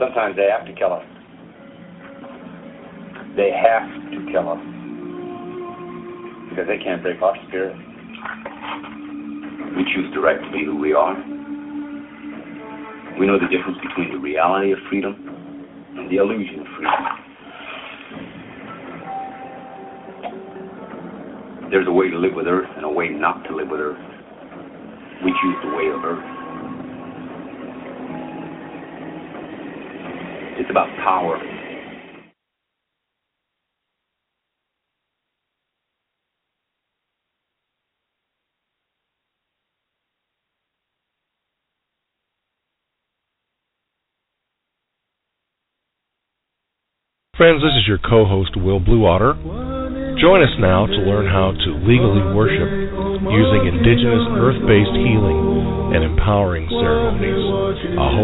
sometimes they have to kill us. They have to kill us because they can't break our spirit. We choose to be who we are. We know the difference between the reality of freedom and the illusion of freedom. There's a way to live with Earth and a way not to live with Earth. We choose the way of Earth. It's about power. Friends, this is your co-host, Will Bluewater. Join us now to learn how to legally worship using indigenous earth-based healing and empowering ceremonies. Aho.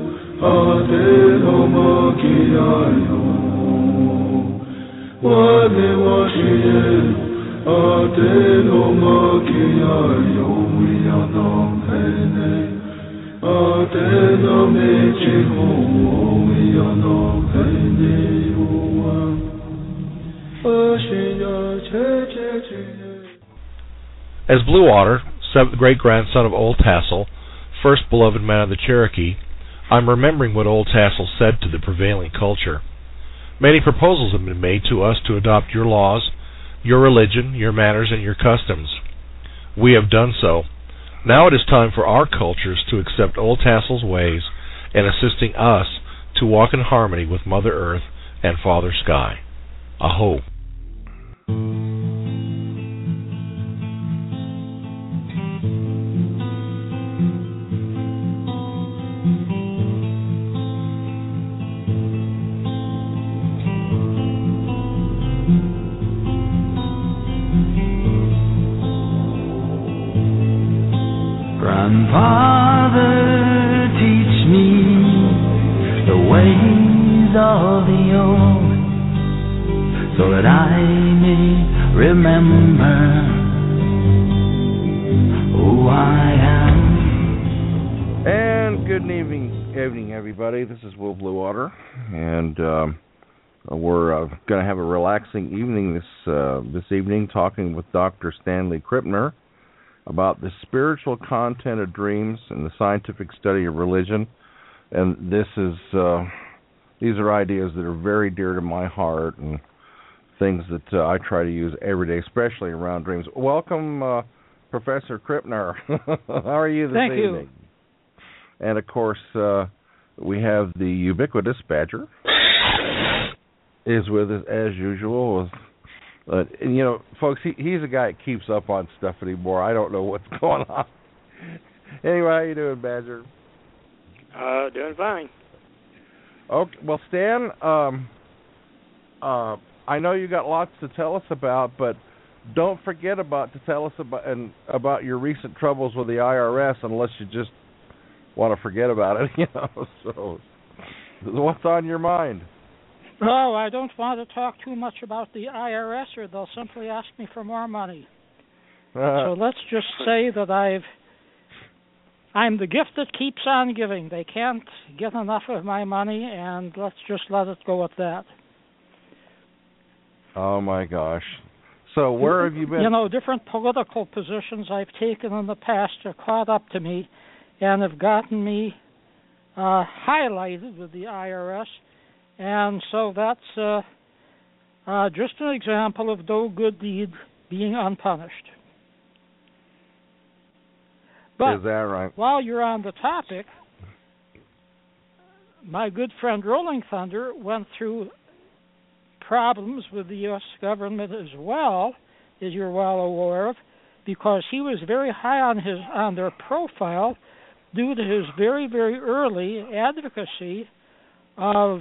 As Bluewater, seventh great-grandson of Old Tassel, first beloved man of the Cherokee, I'm remembering what Old Tassel said to the prevailing culture. Many proposals have been made to us to adopt your laws, your religion, your manners, and your customs. We have done so. Now it is time for our cultures to accept Old Tassel's ways and assisting us to walk in harmony with Mother Earth and Father Sky. Aho. Grandfather, teach me the ways of the old, so that I may remember who I am. And good evening, everybody. This is Will Bluewater, and we're going to have a relaxing evening this evening, talking with Dr. Stanley Krippner about the spiritual content of dreams and the scientific study of religion. And these are ideas that are very dear to my heart and things that I try to use every day, especially around dreams. Welcome, Professor Krippner. How are you this evening? Thank you. And, of course, we have the ubiquitous Badger is with us as usual. And, you know, folks, he's a guy that keeps up on stuff anymore. I don't know what's going on. Anyway, how you doing, Badger? Doing fine. Okay, well, Stan, I know you got lots to tell us about, but don't forget to tell us about your recent troubles with the IRS, unless you just want to forget about it, you know. So, what's on your mind? Oh, I don't want to talk too much about the IRS, or they'll simply ask me for more money. So let's just say that I'm the gift that keeps on giving. They can't get enough of my money, and let's just let it go at that. Oh, my gosh. So where have you been? You know, different political positions I've taken in the past have caught up to me and have gotten me highlighted with the IRS. And so that's just an example of no good deed being unpunished. But is that right? While you're on the topic, my good friend Rolling Thunder went through problems with the U.S. government as well, as you're well aware of, because he was very high on their profile due to his very, very early advocacy of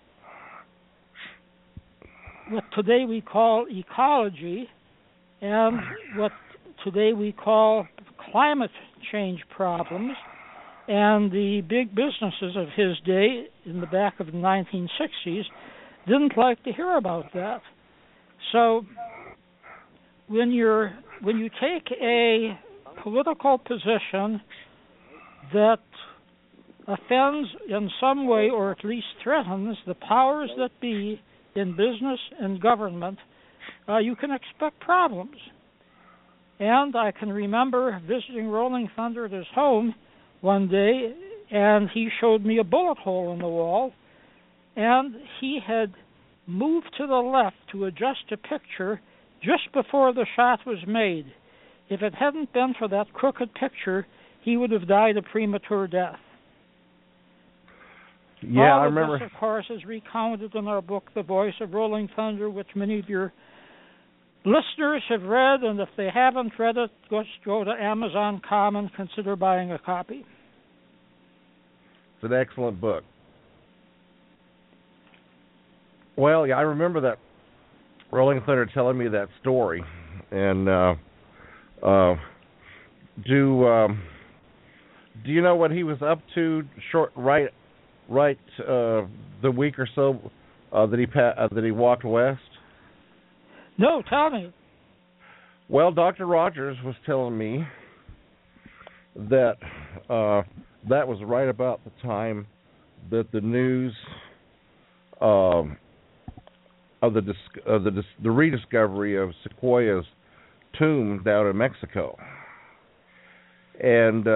what today we call ecology and what today we call climate change problems. And the big businesses of his day in the back of the 1960s didn't like to hear about that. So when you take a political position that offends in some way or at least threatens the powers that be in business and government, you can expect problems. And I can remember visiting Rolling Thunder at his home one day, and he showed me a bullet hole in the wall, and he had moved to the left to adjust a picture just before the shot was made. If it hadn't been for that crooked picture, he would have died a premature death. Yeah, All I of remember. this, of course, is recounted in our book, The Voice of Rolling Thunder, which many of your listeners have read, and if they haven't read it, just go to Amazon.com and consider buying a copy. It's an excellent book. Well, yeah, I remember that Rolling Thunder telling me that story, and do you know what he was up to? The week or so that he walked west. No, tell me. Well, Dr. Rogers was telling me that that was right about the time that the news of the rediscovery of Sequoiah's tomb down in Mexico, and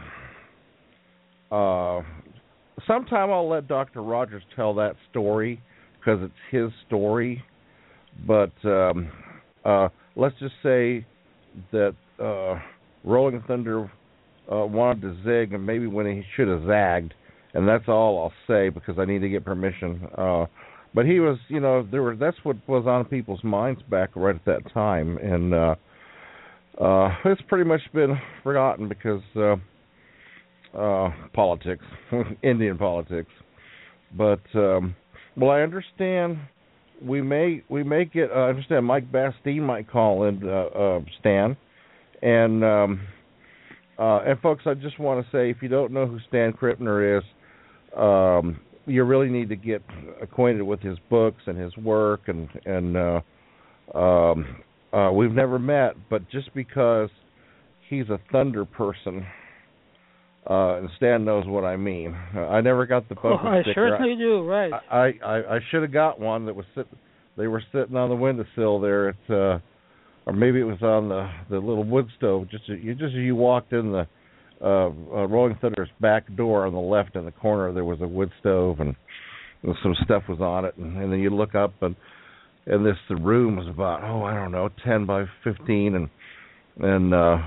sometime I'll let Dr. Rogers tell that story because it's his story. But let's just say that Rolling Thunder wanted to zig, and maybe when he should have zagged, and that's all I'll say because I need to get permission. But he was, that's what was on people's minds back right at that time, and it's pretty much been forgotten because politics, Indian politics. But well, I understand. We may get. I understand Mike Bastine might call in, Stan, and folks, I just want to say, if you don't know who Stan Krippner is, you really need to get acquainted with his books and his work, and we've never met, but just because he's a Thunder person, and Stan knows what I mean. I never got the bumper I sticker. certainly do, right. I should have got one that was they were sitting on the windowsill there at, or maybe it was on the little wood stove. Just as you walked in the Rolling Thunder's back door on the left in the corner, there was a wood stove and some stuff was on it, and then you look up and the room was about 10 by 15, and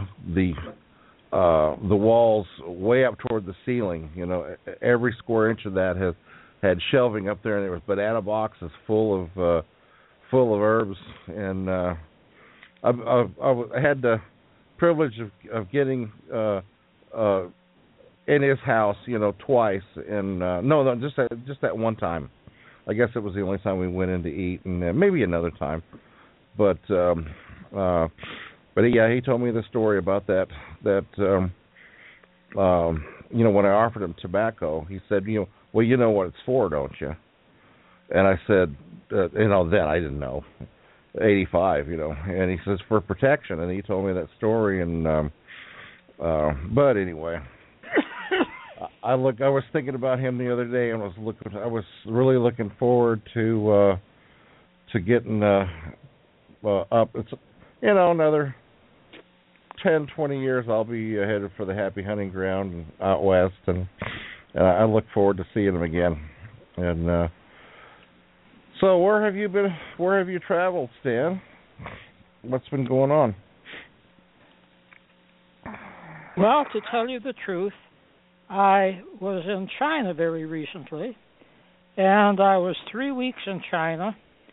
the walls way up toward the ceiling. Every square inch of that had shelving up there, and there was banana boxes full of herbs. And I had the privilege of getting in his house, twice. And no, just that one time. I guess it was the only time we went in to eat, and maybe another time. But yeah, he told me the story about that when I offered him tobacco, he said, well, you know what it's for, don't you? And I said, then I didn't know, 85, and he says for protection, and he told me that story, and but anyway, I was thinking about him the other day, and I was really looking forward to getting up. It's another 10, 20 years, I'll be headed for the Happy Hunting Ground out west, and I look forward to seeing him again. And so, where have you been? Where have you traveled, Stan? What's been going on? Well, to tell you the truth, I was in China very recently, and I was 3 weeks in China,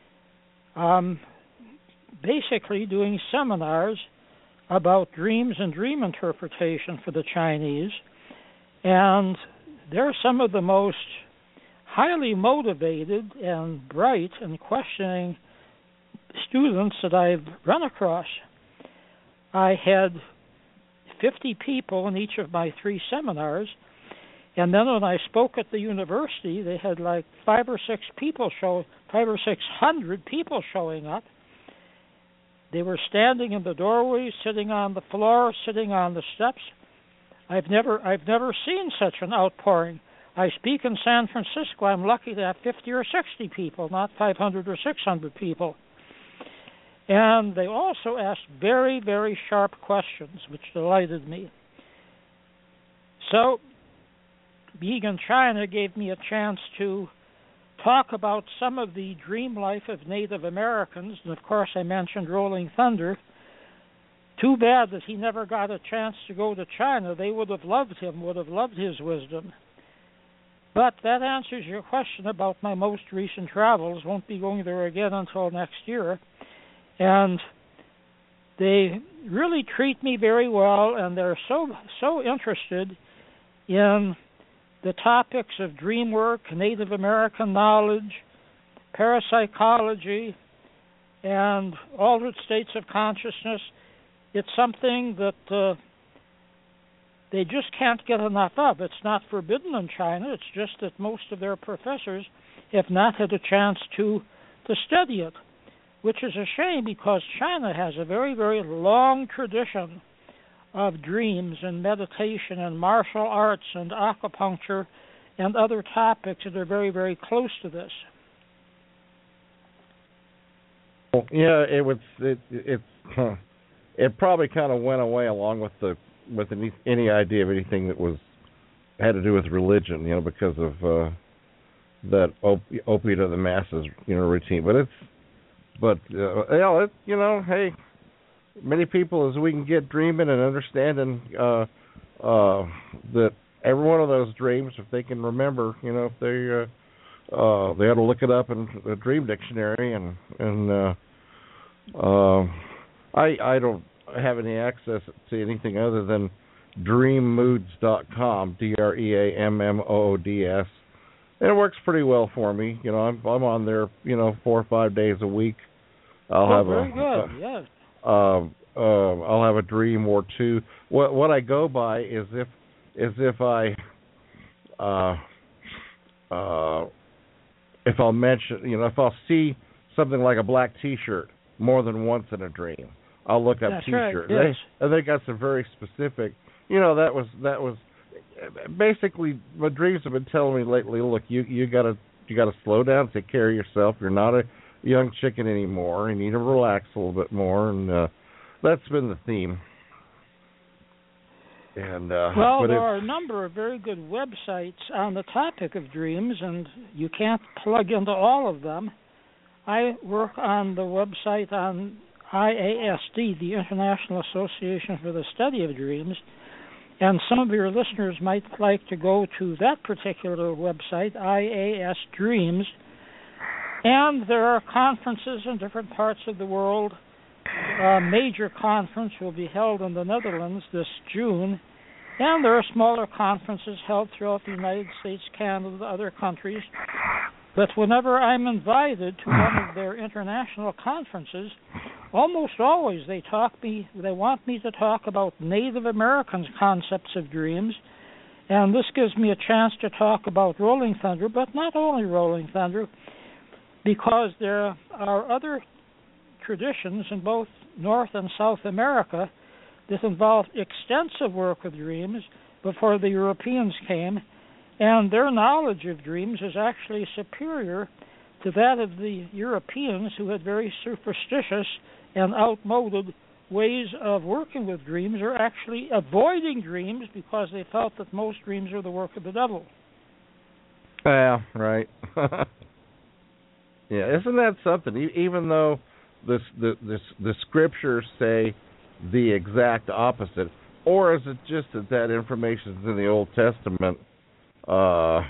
basically doing seminars about dreams and dream interpretation for the Chinese. And they're some of the most highly motivated and bright and questioning students that I've run across. I had 50 people in each of my 3 seminars, and then when I spoke at the university, they had like 500 or 600 people showing up. They were standing in the doorway, sitting on the floor, sitting on the steps. I've never seen such an outpouring. I speak in San Francisco. I'm lucky to have 50 or 60 people, not 500 or 600 people. And they also asked very, very sharp questions, which delighted me. So, being in China gave me a chance to talk about some of the dream life of Native Americans, and of course I mentioned Rolling Thunder. Too bad that he never got a chance to go to China. They would have loved him, would have loved his wisdom. But that answers your question about my most recent travels. Won't be going there again until next year. And they really treat me very well, and they're so interested in the topics of dream work, Native American knowledge, parapsychology, and altered states of consciousness. It's something that they just can't get enough of. It's not forbidden in China. It's just that most of their professors have not had a chance to study it, which is a shame because China has a very, very long tradition of dreams and meditation and martial arts and acupuncture and other topics that are very, very close to this. Well, yeah, it probably kind of went away along with any idea of anything that had to do with religion, because of that opiate of the masses, routine. Hey, many people as we can get dreaming and understanding that every one of those dreams, if they can remember, if they ought to look it up in the Dream Dictionary, and I don't have any access to anything other than dreammoods.com, DREAMMOODS. And it works pretty well for me. I'm on there, 4 or 5 days a week. Very good. Yes. I'll have a dream or two. What I go by is if I'll mention, if I'll see something like a black T-shirt more than once in a dream, I'll look up That's T-shirt. Right, yes. They got some very specific. That was basically what dreams have been telling me lately. Look, you gotta slow down, take care of yourself. You're not a young chicken anymore. You need to relax a little bit more, and that's been the theme. And there are a number of very good websites on the topic of dreams, and you can't plug into all of them. I work on the website on IASD, the International Association for the Study of Dreams, and some of your listeners might like to go to that particular website, IAS Dreams, and there are conferences in different parts of the world. A major conference will be held in the Netherlands this June, and there are smaller conferences held throughout the United States, Canada, other countries. But whenever I'm invited to one of their international conferences, almost always they want me to talk about Native Americans' concepts of dreams, and this gives me a chance to talk about Rolling Thunder, but not only Rolling Thunder, because there are other traditions in both North and South America that involved extensive work with dreams before the Europeans came, and their knowledge of dreams is actually superior to that of the Europeans, who had very superstitious and outmoded ways of working with dreams, or actually avoiding dreams because they felt that most dreams are the work of the devil. Yeah, right. Yeah, isn't that something? Even though the scriptures say the exact opposite, or is it just that information is in the Old Testament? I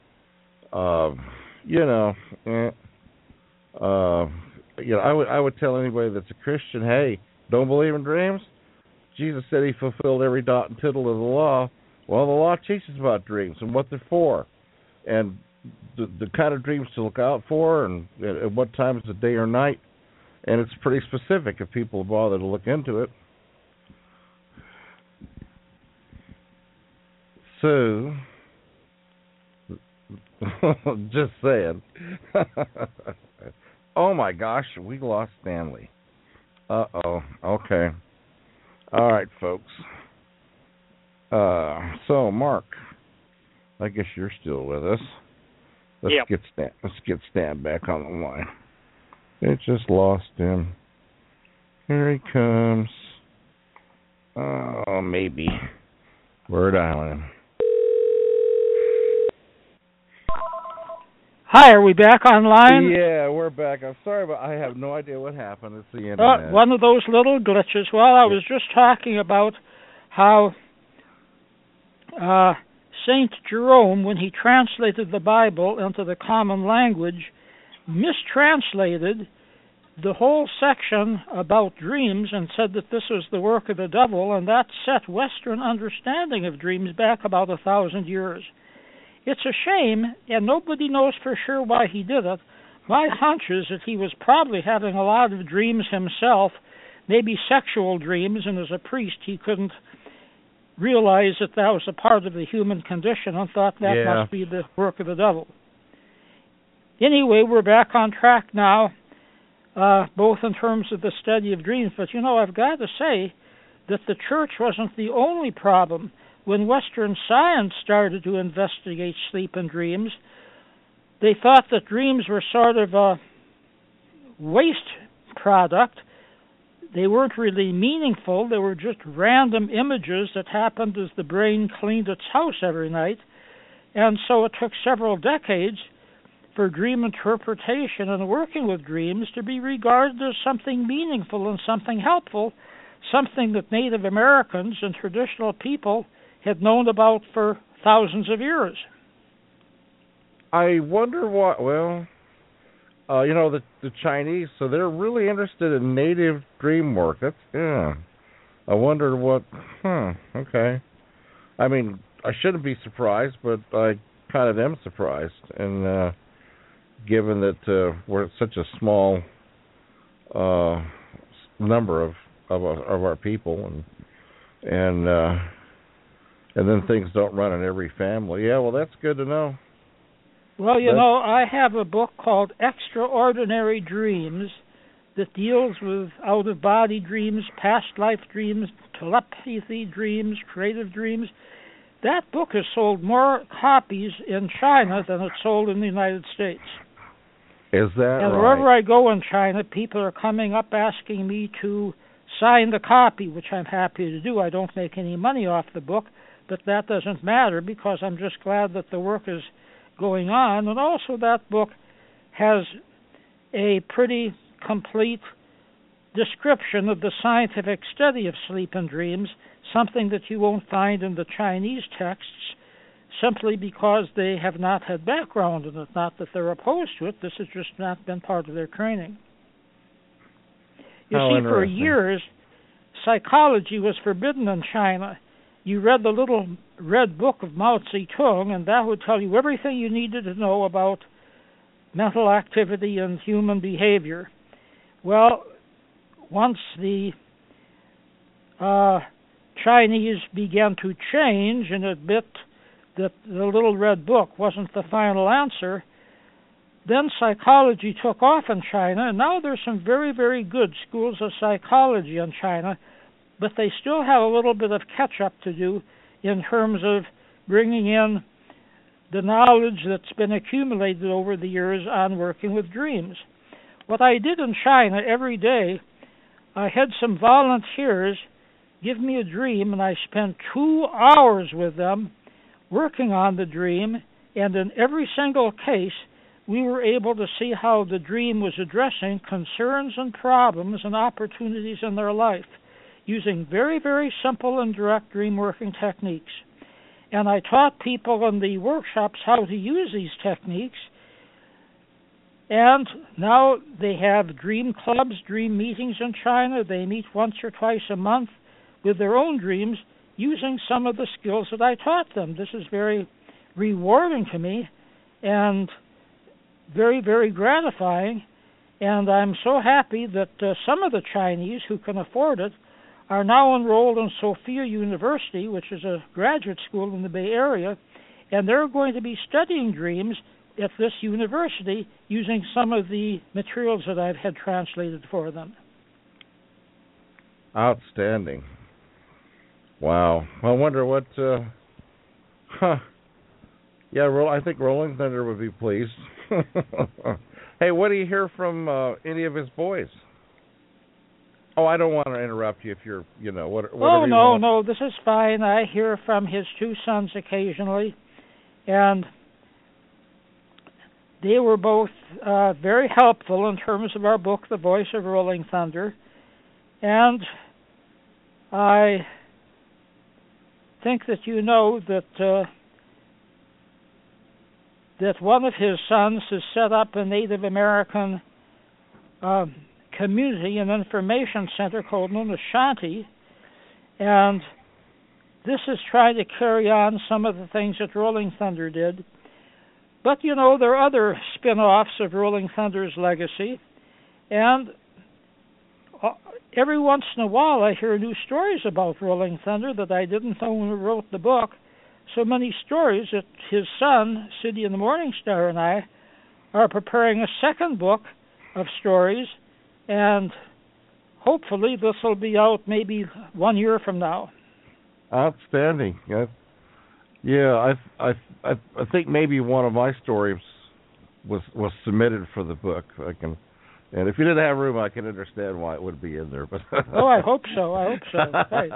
would tell anybody that's a Christian, hey, don't believe in dreams? Jesus said he fulfilled every dot and tittle of the law. Well, the law teaches about dreams and what they're for, and the kind of dreams to look out for, and at what times of day or night. And it's pretty specific if people bother to look into it. So, just saying. Oh my gosh, we lost Stanley. Uh-oh. Okay. All right, folks. So, Mark, I guess you're still with us. Let's get Stan back on the line. It just lost him. Here he comes. Oh, maybe. We're dialing him. Hi, are we back online? Yeah, we're back. I'm sorry, but I have no idea what happened. It's the internet. One of those little glitches. Well, I was just talking about how St. Jerome, when he translated the Bible into the common language, mistranslated the whole section about dreams and said that this was the work of the devil, and that set Western understanding of dreams back about 1,000 years. It's a shame, and nobody knows for sure why he did it. My hunch is that he was probably having a lot of dreams himself, maybe sexual dreams, and as a priest he couldn't realize that that was a part of the human condition and thought that must be the work of the devil. Anyway, we're back on track now, both in terms of the study of dreams. But, I've got to say that the church wasn't the only problem. When Western science started to investigate sleep and dreams, they thought that dreams were sort of a waste product. They weren't really meaningful. They were just random images that happened as the brain cleaned its house every night. And so it took several decades for dream interpretation and working with dreams to be regarded as something meaningful and something helpful, something that Native Americans and traditional people had known about for thousands of years. I wonder what, the Chinese, so they're really interested in native dream work. I wonder what, okay. I mean, I shouldn't be surprised, but I kind of am surprised. And given that we're such a small number of our people, and then things don't run in every family. Yeah, well, that's good to know. Well, I have a book called Extraordinary Dreams that deals with out-of-body dreams, past life dreams, telepathy dreams, creative dreams. That book has sold more copies in China than it sold in the United States. Is that right? And wherever I go in China, people are coming up asking me to sign the copy, which I'm happy to do. I don't make any money off the book, but that doesn't matter because I'm just glad that the work is going on. And also that book has a pretty complete description of the scientific study of sleep and dreams, something that you won't find in the Chinese texts simply because they have not had background in it. Not that they're opposed to it, this has just not been part of their training. You see, for years, psychology was forbidden in China. You read the little red book of Mao Zedong, and that would tell you everything you needed to know about mental activity and human behavior. Well, once the Chinese began to change and admit that the little red book wasn't the final answer, then psychology took off in China, and now there's some very, very good schools of psychology in China, but they still have a little bit of catch-up to do in terms of bringing in the knowledge that's been accumulated over the years on working with dreams. What I did in China every day, I had some volunteers give me a dream, and I spent 2 hours with them working on the dream, and in every single case, we were able to see how the dream was addressing concerns and problems and opportunities in their life, using very, very simple and direct dream working techniques. And I taught people in the workshops how to use these techniques, and now they have dream clubs, dream meetings in China. They meet once or twice a month with their own dreams using some of the skills that I taught them. This is very rewarding to me and very, very gratifying, and I'm so happy that some of the Chinese who can afford it are now enrolled in Sophia University, which is a graduate school in the Bay Area, and they're going to be studying dreams at this university using some of the materials that I've had translated for them. Outstanding. Wow. I wonder what. Yeah, I think Rolling Thunder would be pleased. Hey, what do you hear from any of his boys? Oh, I don't want to interrupt you if you're, whatever. Oh, you no, want. no, this is fine. I hear from his two sons occasionally, and they were both very helpful in terms of our book, The Voice of Rolling Thunder. And I think that you know that that one of his sons has set up a Native American community and information center called Nunashanti, and this is trying to carry on some of the things that Rolling Thunder did. But, there are other spin-offs of Rolling Thunder's legacy, and every once in a while I hear new stories about Rolling Thunder that I didn't know when we wrote the book. So many stories that his son, City and the Morning Star, and I are preparing a second book of stories, and hopefully this will be out maybe 1 year from now. Outstanding. Yeah, I think maybe one of my stories was submitted for the book. And if you didn't have room, I can understand why it would be in there. But oh, I hope so. Right.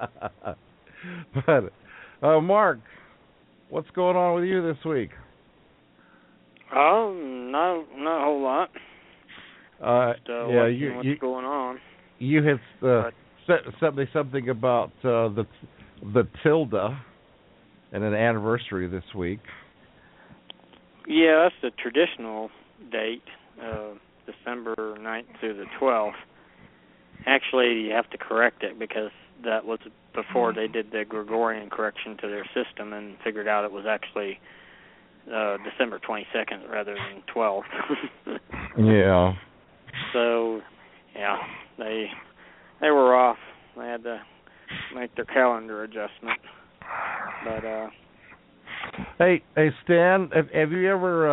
But Mark, what's going on with you this week? Oh, not a whole lot. What's going on? You had said something about the Tilde and an anniversary this week. Yeah, that's the traditional date, December 9th through the 12th. Actually, you have to correct it because that was before they did the Gregorian correction to their system and figured out it was actually December 22nd rather than 12th. Yeah. So, yeah, they were off. They had to make their calendar adjustment. But hey, Stan, have you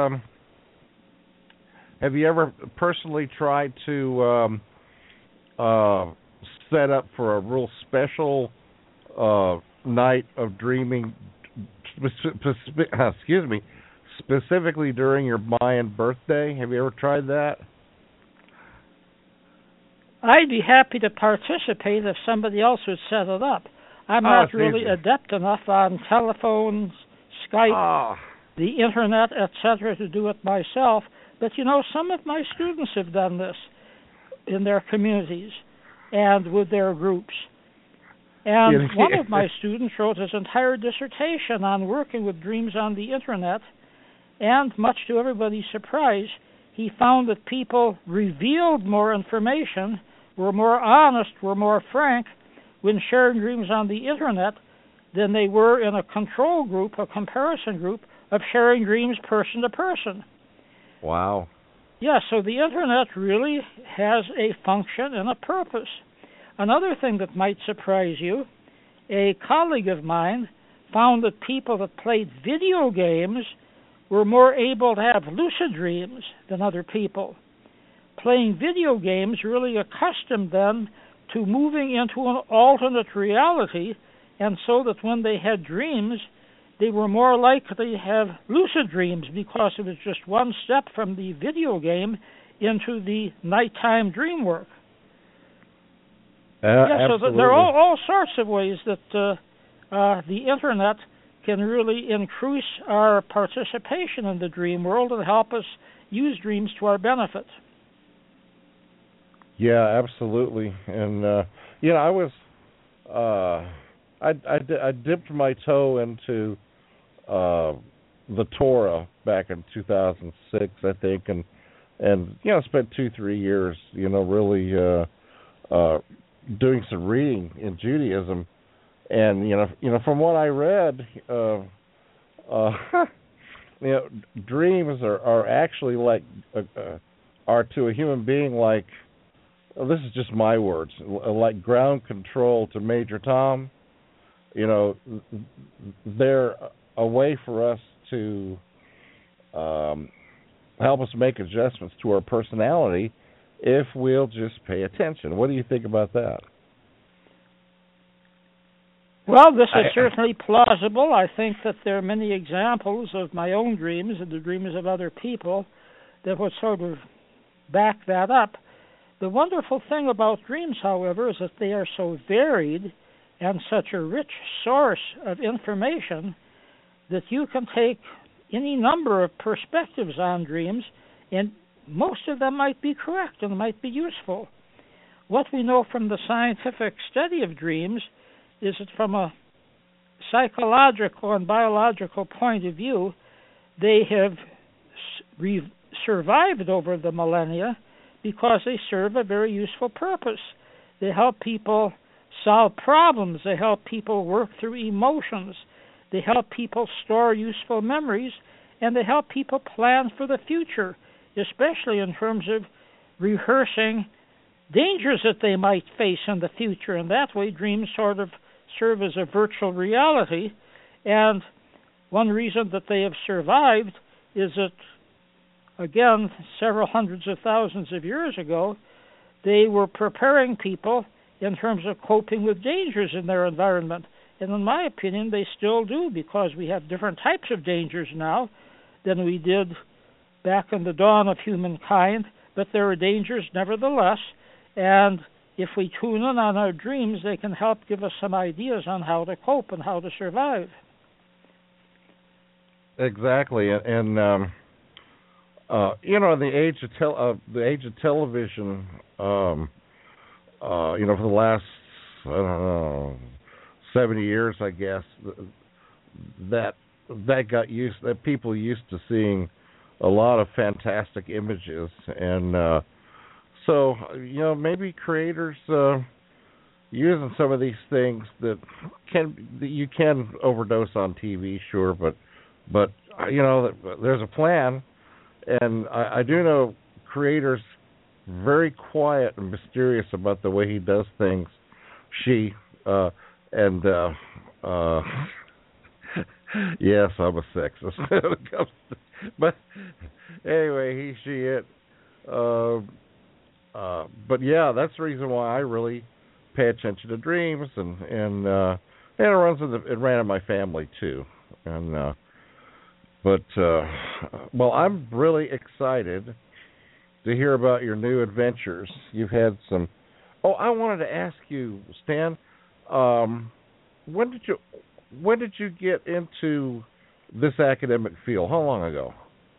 ever personally tried to set up for a real special night of dreaming, specifically during your Mayan birthday? Have you ever tried that? I'd be happy to participate if somebody else would set it up. I'm not really adept enough on telephones, Skype, the Internet, etc., to do it myself. But, some of my students have done this in their communities and with their groups. And one of my students wrote his entire dissertation on working with dreams on the Internet, and much to everybody's surprise, he found that people revealed more information, were more honest, were more frank when sharing dreams on the Internet than they were in a control group, a comparison group, of sharing dreams person to person. Wow. Yeah, so the Internet really has a function and a purpose. Another thing that might surprise you, a colleague of mine found that people that played video games were more able to have lucid dreams than other people. Playing video games really accustomed them to moving into an alternate reality, and so that when they had dreams, they were more likely to have lucid dreams because it was just one step from the video game into the nighttime dream work. So there are all sorts of ways that the Internet can really increase our participation in the dream world and help us use dreams to our benefit. Yeah, absolutely. And I was I dipped my toe into the Torah back in 2006, I think, and spent 2-3 years, really doing some reading in Judaism, and from what I read, dreams are actually like are to a human being like, this is just my words, like ground control to Major Tom. They're a way for us to help us make adjustments to our personality if we'll just pay attention. What do you think about that? Well, this is certainly plausible. I think that there are many examples of my own dreams and the dreams of other people that would sort of back that up. The wonderful thing about dreams, however, is that they are so varied and such a rich source of information that you can take any number of perspectives on dreams, and most of them might be correct and might be useful. What we know from the scientific study of dreams is that from a psychological and biological point of view, they have survived over the millennia because they serve a very useful purpose. They help people solve problems. They help people work through emotions. They help people store useful memories, and they help people plan for the future, especially in terms of rehearsing dangers that they might face in the future. And that way, dreams sort of serve as a virtual reality. And one reason that they have survived is that, again, several hundreds of thousands of years ago, they were preparing people in terms of coping with dangers in their environment. And in my opinion, they still do, because we have different types of dangers now than we did back in the dawn of humankind, but there are dangers nevertheless. And if we tune in on our dreams, they can help give us some ideas on how to cope and how to survive. Exactly, and you know, in the age of television, you know, for the last, I don't know, 70 years, I guess, that people used to seeing a lot of fantastic images, and so, you know, maybe creators using some of these things that you can overdose on TV, sure, but you know, there's a plan, and I do know creators very quiet and mysterious about the way he does things. Yes, I'm a sexist. But anyway, he, she, it. But yeah, that's the reason why I really pay attention to dreams, and it ran in my family too. And well, I'm really excited to hear about your new adventures. You've had some. Oh, I wanted to ask you, Stan, when did you get into this academic field? How long ago?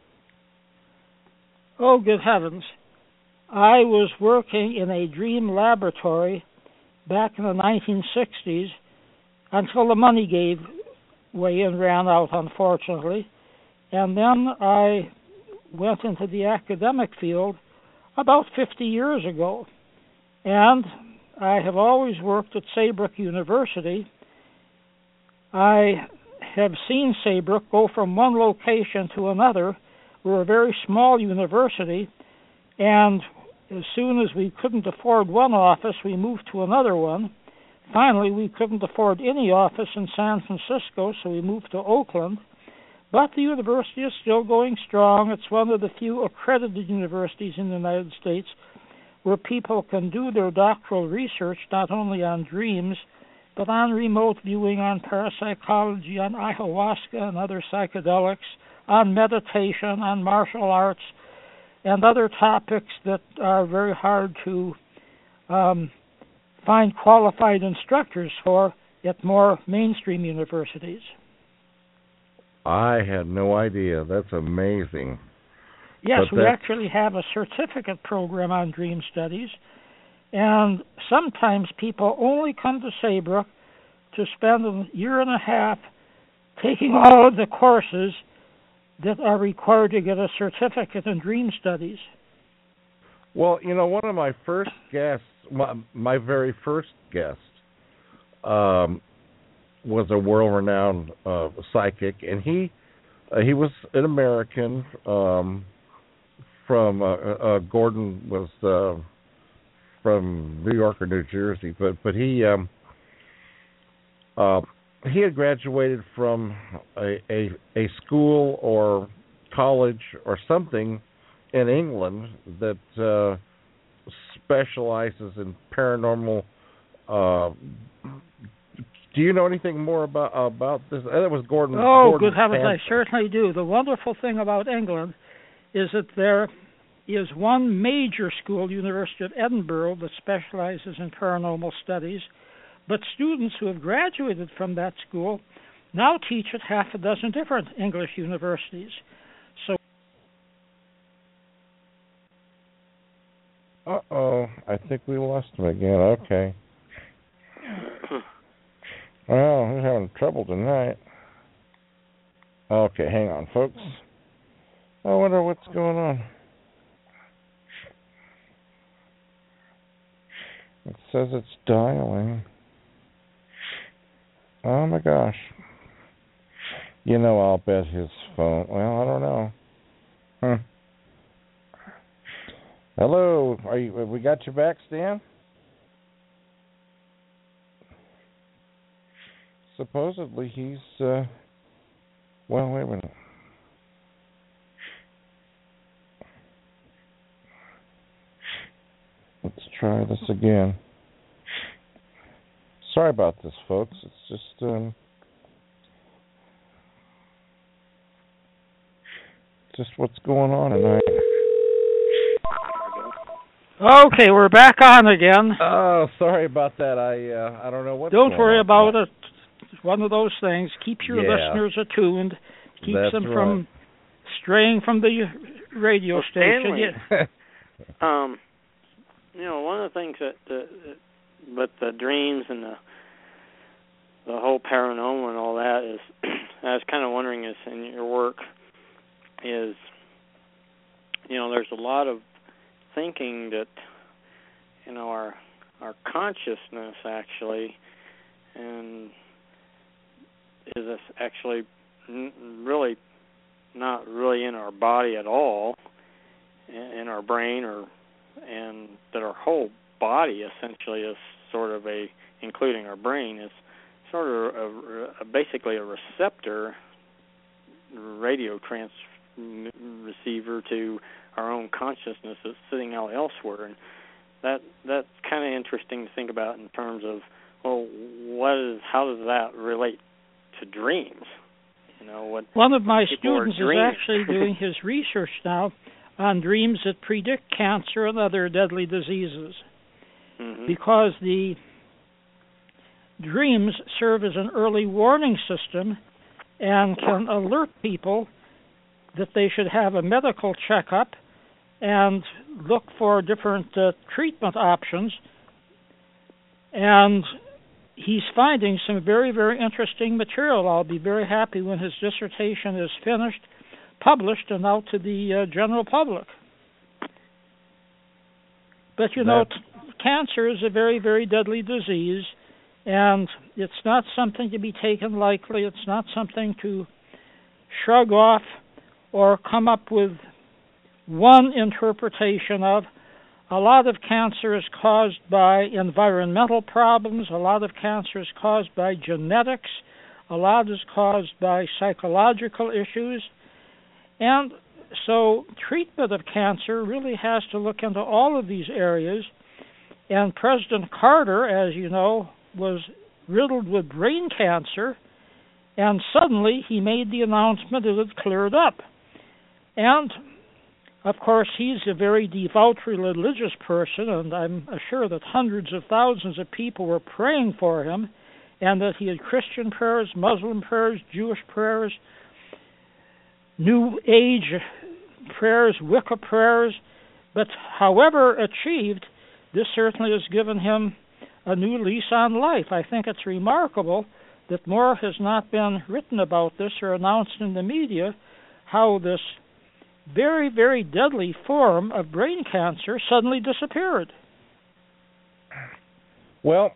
Oh, good heavens. I was working in a dream laboratory back in the 1960s until the money gave way and ran out, unfortunately. And then I went into the academic field about 50 years ago. And I have always worked at Saybrook University. I have seen Saybrook go from one location to another. We're a very small university, and as soon as we couldn't afford one office, we moved to another one. Finally, we couldn't afford any office in San Francisco, so we moved to Oakland. But the university is still going strong. It's one of the few accredited universities in the United States where people can do their doctoral research not only on dreams, but on remote viewing, on parapsychology, on ayahuasca and other psychedelics, on meditation, on martial arts, and other topics that are very hard to find qualified instructors for at more mainstream universities. I had no idea. That's amazing. Yes, we actually have a certificate program on dream studies, and sometimes people only come to Saybrook to spend a year and a half taking all of the courses that are required to get a certificate in dream studies. Well, you know, one of my first guests, my very first guest, was a world-renowned psychic, and he was an American from Gordon was from New York or New Jersey, but he had graduated from a school or college or something in England that specializes in paranormal Do you know anything more about this? That was Gordon. Oh, Gordon good heavens, I Stanford. certainly do. The wonderful thing about England is that there is one major school, University of Edinburgh, that specializes in paranormal studies, but students who have graduated from that school now teach at half a dozen different English universities. So, I think we lost him again. Okay. Well, we're having trouble tonight. Okay, hang on, folks. I wonder what's going on. It says it's dialing. Oh my gosh. You know, I'll bet his phone. Well, I don't know. Hello, have we got you back, Stan? Supposedly he's, well, wait a minute. Let's try this again. Sorry about this, folks. It's just what's going on tonight. okay, we're back on again. Oh, sorry about that. I don't know what's Don't going worry on about tonight. it. It's one of those things. Keep your listeners attuned. Keeps That's them right. from straying from the radio station. Stanley, one of the things that with the dreams and the whole paranormal and all that is, I was kind of wondering, is in your work is, there's a lot of thinking that, our consciousness actually, and is this actually really not really in our body at all, in our brain, and that our whole body essentially is sort of including our brain, is sort of basically a receptor, radio receiver to our own consciousness that's sitting out elsewhere, and that's kind of interesting to think about in terms of, well, how does that relate to dreams? One of my people are students is dreaming. actually doing his research now on dreams that predict cancer and other deadly diseases, because the dreams serve as an early warning system and can alert people that they should have a medical checkup and look for different treatment options. And he's finding some very, very interesting material. I'll be very happy when his dissertation is finished, published, and out to the general public. But, cancer is a very, very deadly disease, and it's not something to be taken lightly. It's not something to shrug off or come up with one interpretation of. A lot of cancer is caused by environmental problems. A lot of cancer is caused by genetics. A lot is caused by psychological issues. And so treatment of cancer really has to look into all of these areas. And President Carter, as you know, was riddled with brain cancer, and suddenly he made the announcement that it cleared up. And of course, he's a very devout religious person, and I'm sure that hundreds of thousands of people were praying for him, and that he had Christian prayers, Muslim prayers, Jewish prayers, New Age prayers, Wicca prayers. But however achieved, this certainly has given him a new lease on life. I think it's remarkable that more has not been written about this or announced in the media, how this very, very deadly form of brain cancer suddenly disappeared. Well,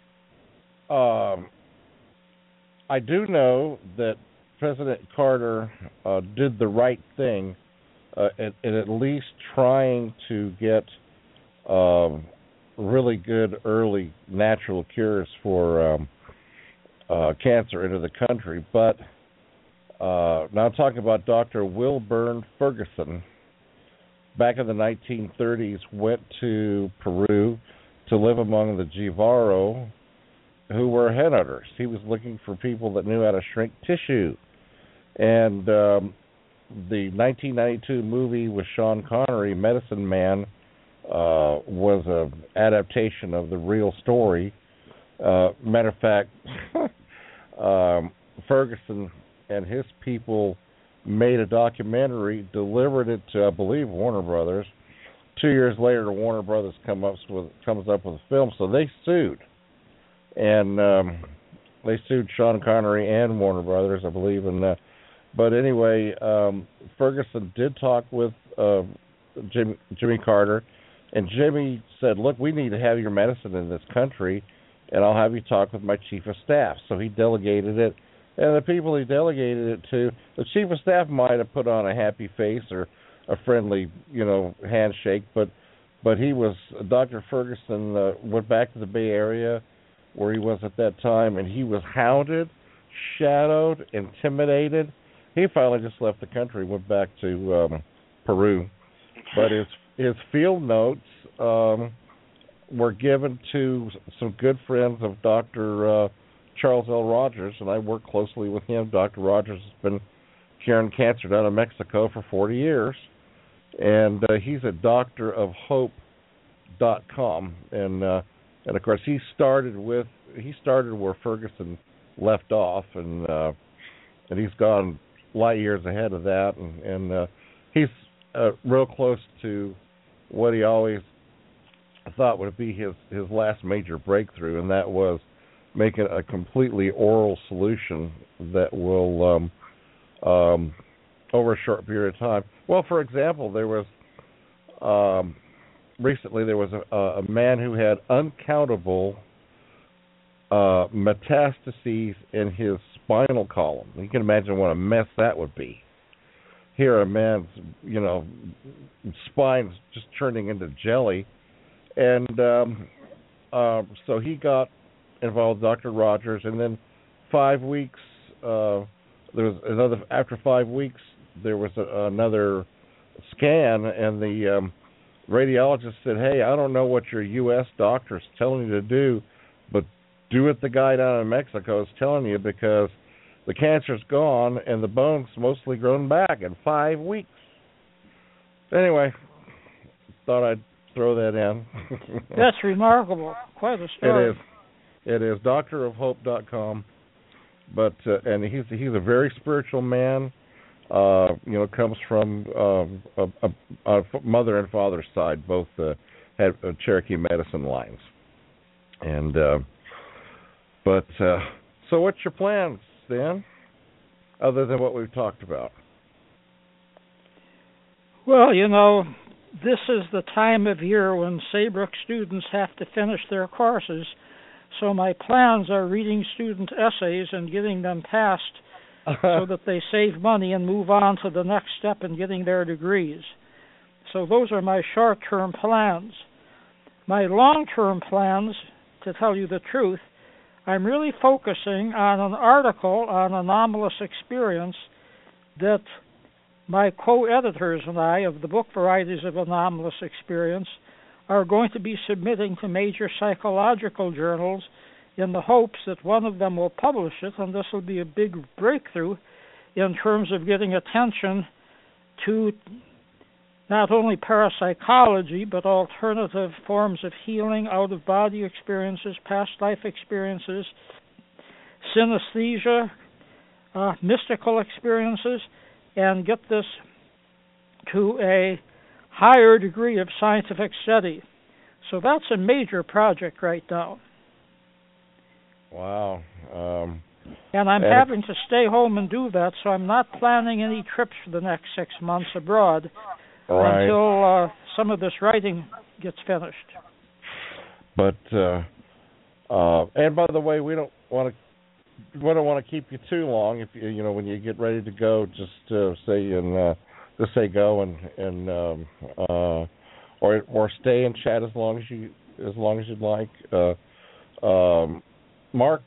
I do know that President Carter did the right thing in at least trying to get really good early natural cures for cancer into the country. But now I'm talking about Dr. Wilburn Ferguson. Back in the 1930s, went to Peru to live among the Jivaro who were headhunters. He was looking for people that knew how to shrink tissue. And the 1992 movie with Sean Connery, Medicine Man, was an adaptation of the real story. Matter of fact, Ferguson and his people made a documentary, delivered it to, I believe, Warner Brothers. 2 years later, Warner Brothers comes up with a film, so they sued. And they sued Sean Connery and Warner Brothers, I believe. But anyway, Ferguson did talk with Jimmy Carter, and Jimmy said, look, we need to have your medicine in this country, and I'll have you talk with my chief of staff. So he delegated it, and the people he delegated it to, the chief of staff might have put on a happy face or a friendly, handshake, but he was, Dr. Ferguson went back to the Bay Area where he was at that time, and he was hounded, shadowed, intimidated. He finally just left the country, went back to Peru. But his field notes were given to some good friends of Dr. Charles L. Rogers, and I work closely with him. Dr. Rogers has been curing cancer down in Mexico for 40 years, and he's at doctorofhope.com. And of course, he started where Ferguson left off, and he's gone light years ahead of that, and he's real close to what he always thought would be his last major breakthrough, and that was making a completely oral solution that will, over a short period of time. Well, for example, there was recently there was a man who had uncountable metastases in his spinal column. You can imagine what a mess that would be. Here, a man's spine's just turning into jelly, and so he got involved with Dr. Rogers, and then 5 weeks after 5 weeks there was another scan, and the radiologist said, hey, I don't know what your U.S. doctor's telling you to do, but do what the guy down in Mexico is telling you, because the cancer's gone and the bone's mostly grown back in 5 weeks. Anyway, thought I'd throw that in. That's remarkable. Quite a story. It is doctorofhope.com. But and he's a very spiritual man. Comes from a mother and father's side. Both had Cherokee medicine lines. And so what's your plans, Stan, other than what we've talked about? Well, this is the time of year when Saybrook students have to finish their courses, so my plans are reading student essays and getting them passed so that they save money and move on to the next step in getting their degrees. So those are my short-term plans. My long-term plans, to tell you the truth, I'm really focusing on an article on anomalous experience that my co-editors and I of the book Varieties of Anomalous Experience are going to be submitting to major psychological journals in the hopes that one of them will publish it, and this will be a big breakthrough in terms of getting attention to not only parapsychology, but alternative forms of healing, out-of-body experiences, past life experiences, synesthesia, mystical experiences, and get this to a higher degree of scientific study. So that's a major project right now. Wow. And I'm having to stay home and do that, so I'm not planning any trips for the next 6 months abroad until some of this writing gets finished. But and by the way, we don't want to keep you too long. If when you get ready to go, just say go and or stay and chat as long as you'd like. Mark,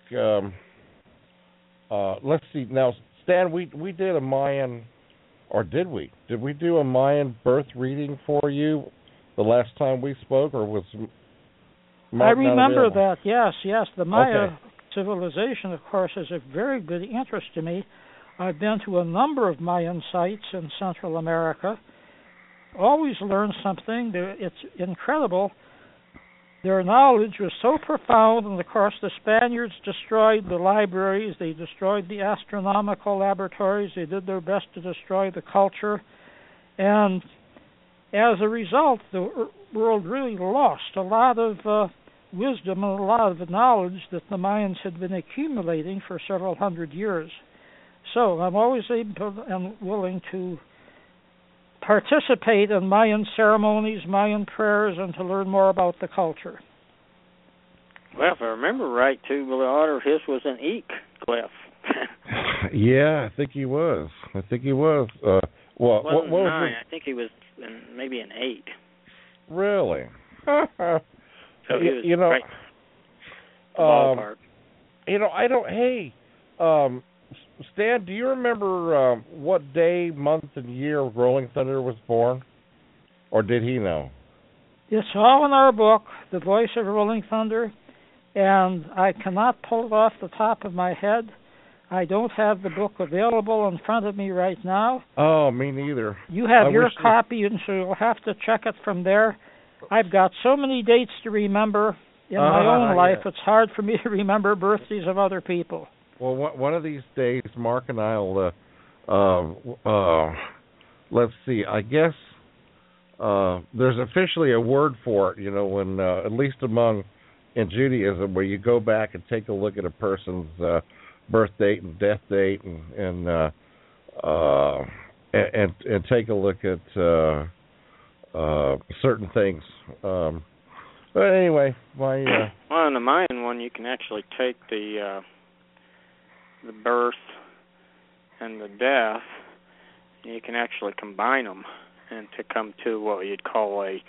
let's see now, Stan. We did a Mayan, or did we? Did we do a Mayan birth reading for you the last time we spoke, or was Mark I remember not available? that. Yes. The Maya civilization, of course, is of very good interest to me. I've been to a number of Mayan sites in Central America. Always learn something. It's incredible. Their knowledge was so profound, and of course the Spaniards destroyed the libraries, they destroyed the astronomical laboratories, they did their best to destroy the culture, and as a result the world really lost a lot of wisdom and a lot of knowledge that the Mayans had been accumulating for several hundred years. So I'm always able and willing to participate in Mayan ceremonies, Mayan prayers, and to learn more about the culture. Well, if I remember right, too, Billy Otter, his was an eek glyph. Yeah, I think he was. Well, what was 9. it? I think he was maybe an 8. Really? So he was right ballpark. I don't. Hey, Stan, do you remember what day, month, and year Rolling Thunder was born? Or did he know? It's all in our book, The Voice of Rolling Thunder, and I cannot pull it off the top of my head. I don't have the book available in front of me right now. Oh, me neither. You have your copy, and so you'll have to check it from there. I've got so many dates to remember in my own life, it's hard for me to remember birthdays of other people. Well, one of these days, Mark and I'll, let's see, I guess there's officially a word for it, when, at least in Judaism, where you go back and take a look at a person's birth date and death date and take a look at certain things. But anyway, well, in the Mayan one, you can actually take the birth and the death, and you can actually combine them and to come to what you'd call a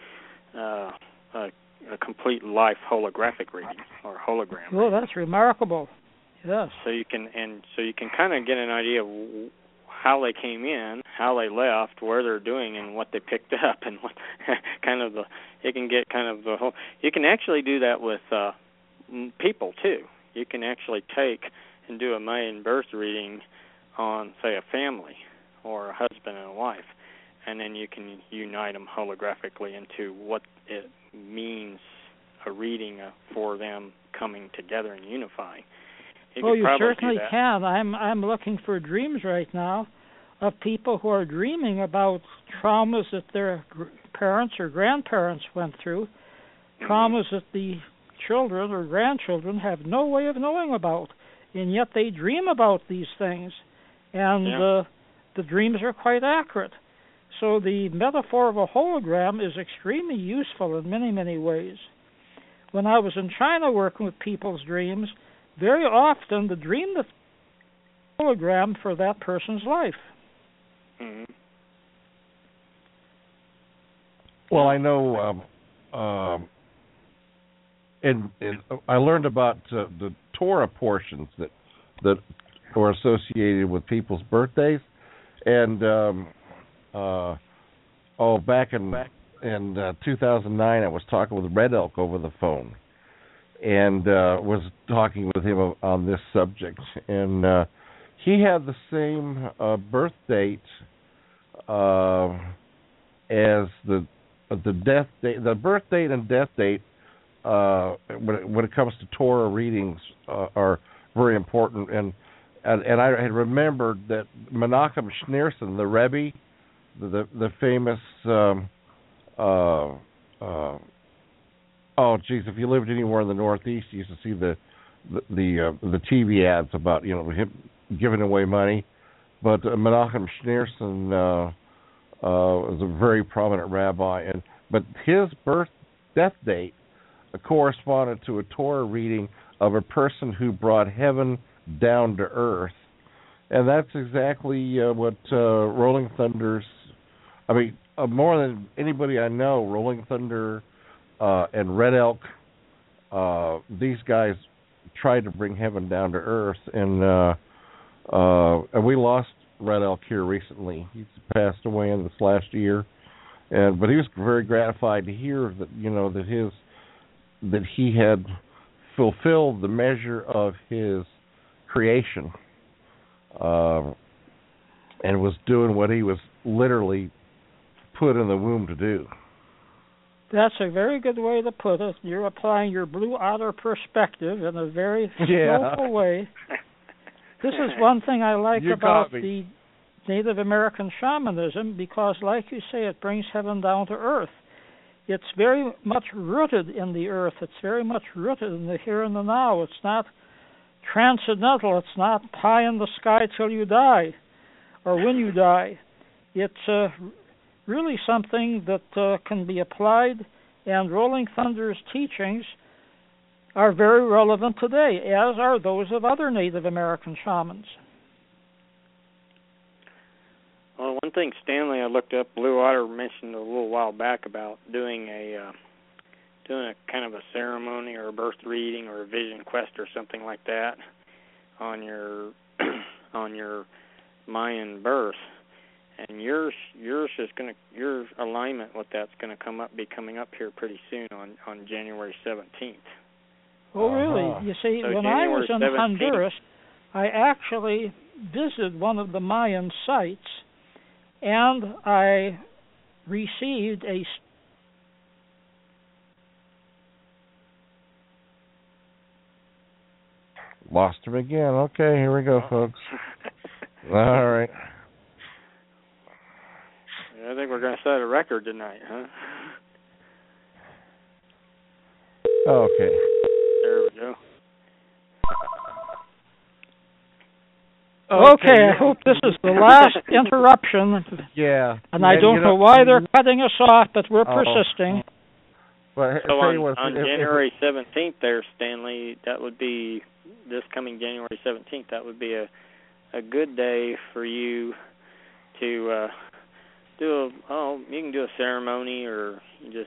complete life holographic reading or hologram. Oh, that's remarkable. Yes. So you can kind of get an idea of how they came in, how they left, where they're doing, and what they picked up, and what you can get kind of the whole. You can actually do that with people too. You can actually take and do a Mayan birth reading on, say, a family or a husband and a wife, and then you can unite them holographically into what it means, a reading for them coming together and unifying. You certainly can. I'm looking for dreams right now of people who are dreaming about traumas that their parents or grandparents went through, traumas that the children or grandchildren have no way of knowing about, and yet they dream about these things, and the dreams are quite accurate. So the metaphor of a hologram is extremely useful in many, many ways. When I was in China working with people's dreams, very often the dream is a hologram for that person's life. Mm-hmm. Well, I know, and I learned about the Torah portions that were associated with people's birthdays, and back in 2009, I was talking with Red Elk over the phone, and was talking with him on this subject, and he had the same birth date as the death date. The birth date and death date, when it comes to Torah readings, are very important. And I had remembered that Menachem Schneerson, the Rebbe, the famous. If you lived anywhere in the Northeast, you used to see the TV ads about him giving away money. But Menachem Schneerson was a very prominent rabbi, but his death date corresponded to a Torah reading of a person who brought heaven down to earth, and that's exactly what Rolling Thunder's. I mean, more than anybody I know, Rolling Thunder and Red Elk, these guys tried to bring heaven down to earth, and we lost Red Elk here recently. He's passed away in this last year, but he was very gratified to hear that that he had fulfilled the measure of his creation, and was doing what he was literally put in the womb to do. That's a very good way to put it. You're applying your Blue Otter perspective in a very skillful way. This is one thing I like about the Native American shamanism, because, like you say, it brings heaven down to earth. It's very much rooted in the earth. It's very much rooted in the here and the now. It's not transcendental. It's not pie in the sky till you die or when you die. It's really something that can be applied, and Rolling Thunder's teachings are very relevant today, as are those of other Native American shamans. Well, one thing, Stanley, I looked up, Blue Otter mentioned a little while back about doing a kind of a ceremony or a birth reading or a vision quest or something like that on your on your Mayan birth. And your alignment with that's going to be coming up here pretty soon on January 17th. Oh, really? You see, so when January I was in 17th, Honduras, I actually visited one of the Mayan sites, and I received a Lost him again. Okay, here we go, folks. All right. I think we're going to set a record tonight, huh? Okay. There we go. Okay, I hope this is the last interruption. Yeah. And I don't know why they're cutting us off, but we're persisting. But so on January 17th there, Stanley, that would be this coming January 17th, that would be a good day for you to you can do a ceremony, or just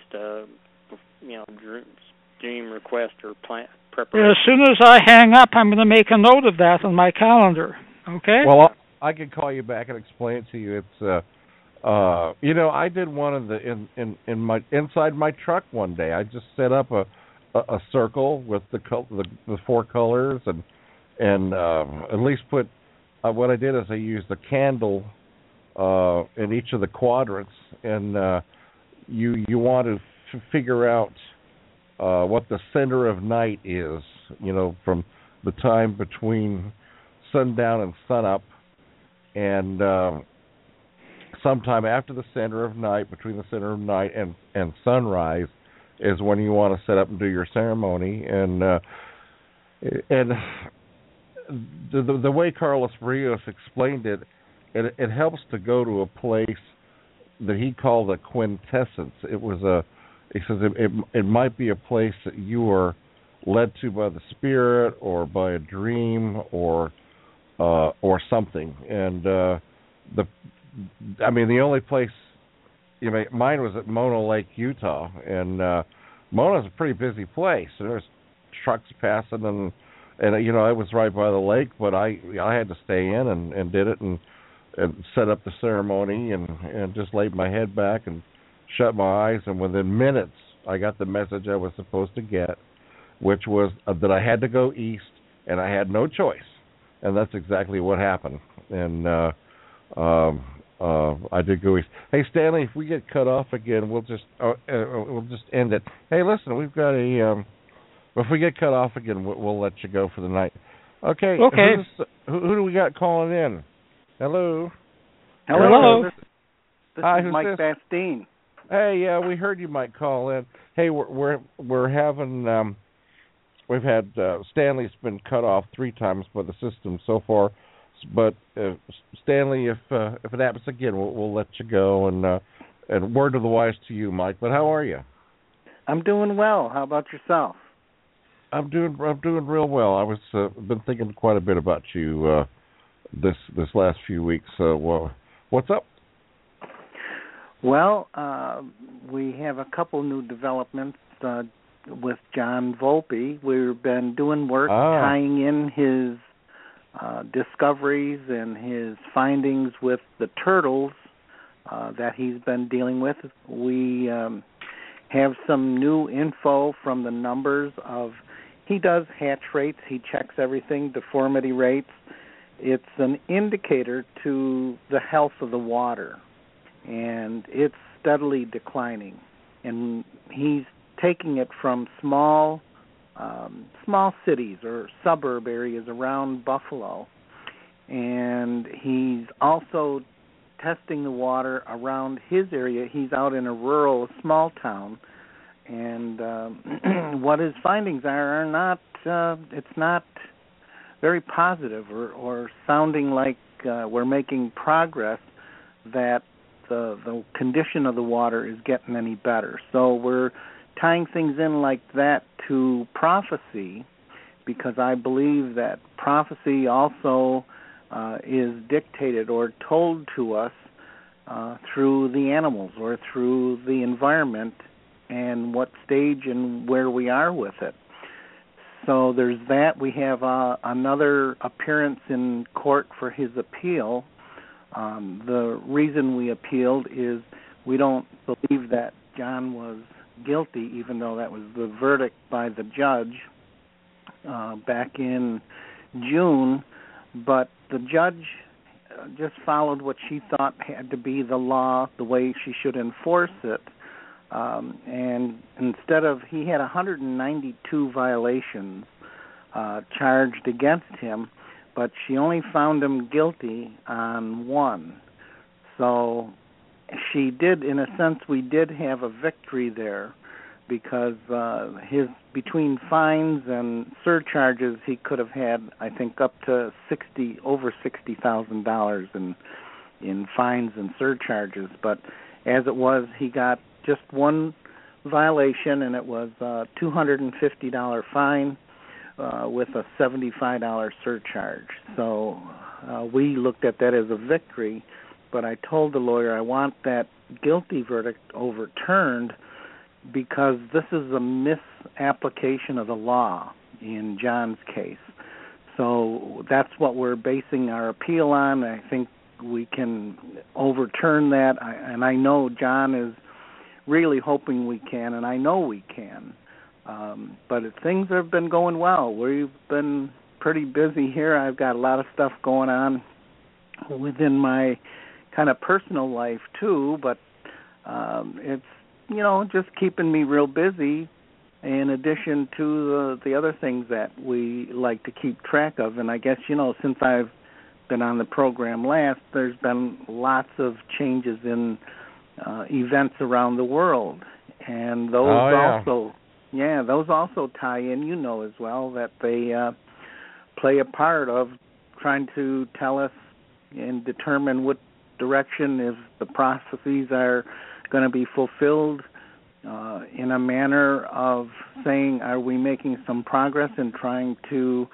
dream request or plan preparation. As soon as I hang up, I'm going to make a note of that on my calendar. Okay. Well, I can call you back and explain it to you. It's I did one of the in my inside my truck one day. I just set up a circle with the four colors, and at least put what I did is I used a candle in each of the quadrants, and you want to figure out what the center of night is, from the time between sundown and sunup, and sometime after the center of night, between the center of night and sunrise, is when you want to set up and do your ceremony. And the way Carlos Rios explained it, it helps to go to a place that he called a quintessence. He says it might be a place that you are led to by the spirit or by a dream or something. And the only place, mine was at Mono Lake, Utah, and Mono's a pretty busy place. And there's trucks passing, and I was right by the lake, but I had to stay in and did it and set up the ceremony and just laid my head back and shut my eyes, and within minutes I got the message I was supposed to get, which was that I had to go east and I had no choice, and that's exactly what happened. And I did go east. Hey, Stanley, if we get cut off again, we'll just end it. Hey, listen, we've got if we get cut off again, we'll let you go for the night. Okay. Who do we got calling in? Hello. Hello. This Hi, is Mike Bastine. Hey, yeah, we heard you might call in. Hey, we're having we've had Stanley's been cut off 3 times by the system so far, but Stanley, if it happens again, we'll let you go. And word of the wise to you, Mike. But how are you? I'm doing well. How about yourself? I'm doing real well. I was been thinking quite a bit about you this last few weeks. So what's up? Well, we have a couple new developments with John Volpe. We've been doing work tying in his discoveries and his findings with the turtles that he's been dealing with. We have some new info from the numbers of he does hatch rates. He checks everything, deformity rates. It's an indicator to the health of the water, and it's steadily declining. And he's taking it from small cities or suburb areas around Buffalo, and he's also testing the water around his area. He's out in a rural, small town, and what his findings are not. It's not very positive or sounding like we're making progress. That the condition of the water is getting any better. So we're tying things in like that to prophecy, because I believe that prophecy also is dictated or told to us through the animals or through the environment and what stage and where we are with it. So there's that. We have another appearance in court for his appeal. The reason we appealed is we don't believe that John was guilty, even though that was the verdict by the judge back in June. But the judge just followed what she thought had to be the law, the way she should enforce it. And instead of, he had 192 violations charged against him, but she only found him guilty on one. So she did, in a sense, we did have a victory there, because his between fines and surcharges, he could have had, I think, up to over $60,000 in fines and surcharges. But as it was, he got just one violation, and it was a $250 fine with a $75 surcharge. So we looked at that as a victory, but I told the lawyer I want that guilty verdict overturned, because this is a misapplication of the law in John's case. So that's what we're basing our appeal on. I think we can overturn that, and I know John is really hoping we can, and I know we can. But things have been going well. We've been pretty busy here. I've got a lot of stuff going on within my kind of personal life too, but it's, just keeping me real busy, in addition to the other things that we like to keep track of. And I guess, since I've been on the program last, there's been lots of changes in events around the world. And those those also tie in, as well, that they play a part of trying to tell us and determine what direction, if the prophecies are going to be fulfilled in a manner of saying, are we making some progress in trying to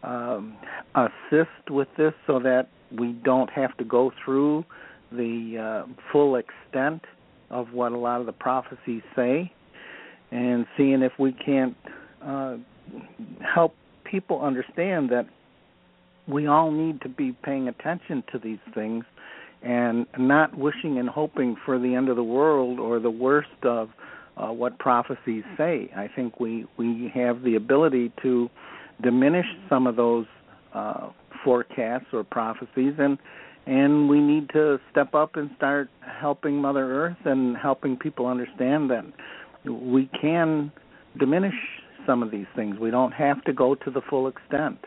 assist with this so that we don't have to go through the full extent of what a lot of the prophecies say, and seeing if we can't help people understand that we all need to be paying attention to these things and not wishing and hoping for the end of the world or the worst of what prophecies say. I think we have the ability to diminish some of those forecasts or prophecies, and we need to step up and start helping Mother Earth and helping people understand that we can diminish some of these things. We don't have to go to the full extent.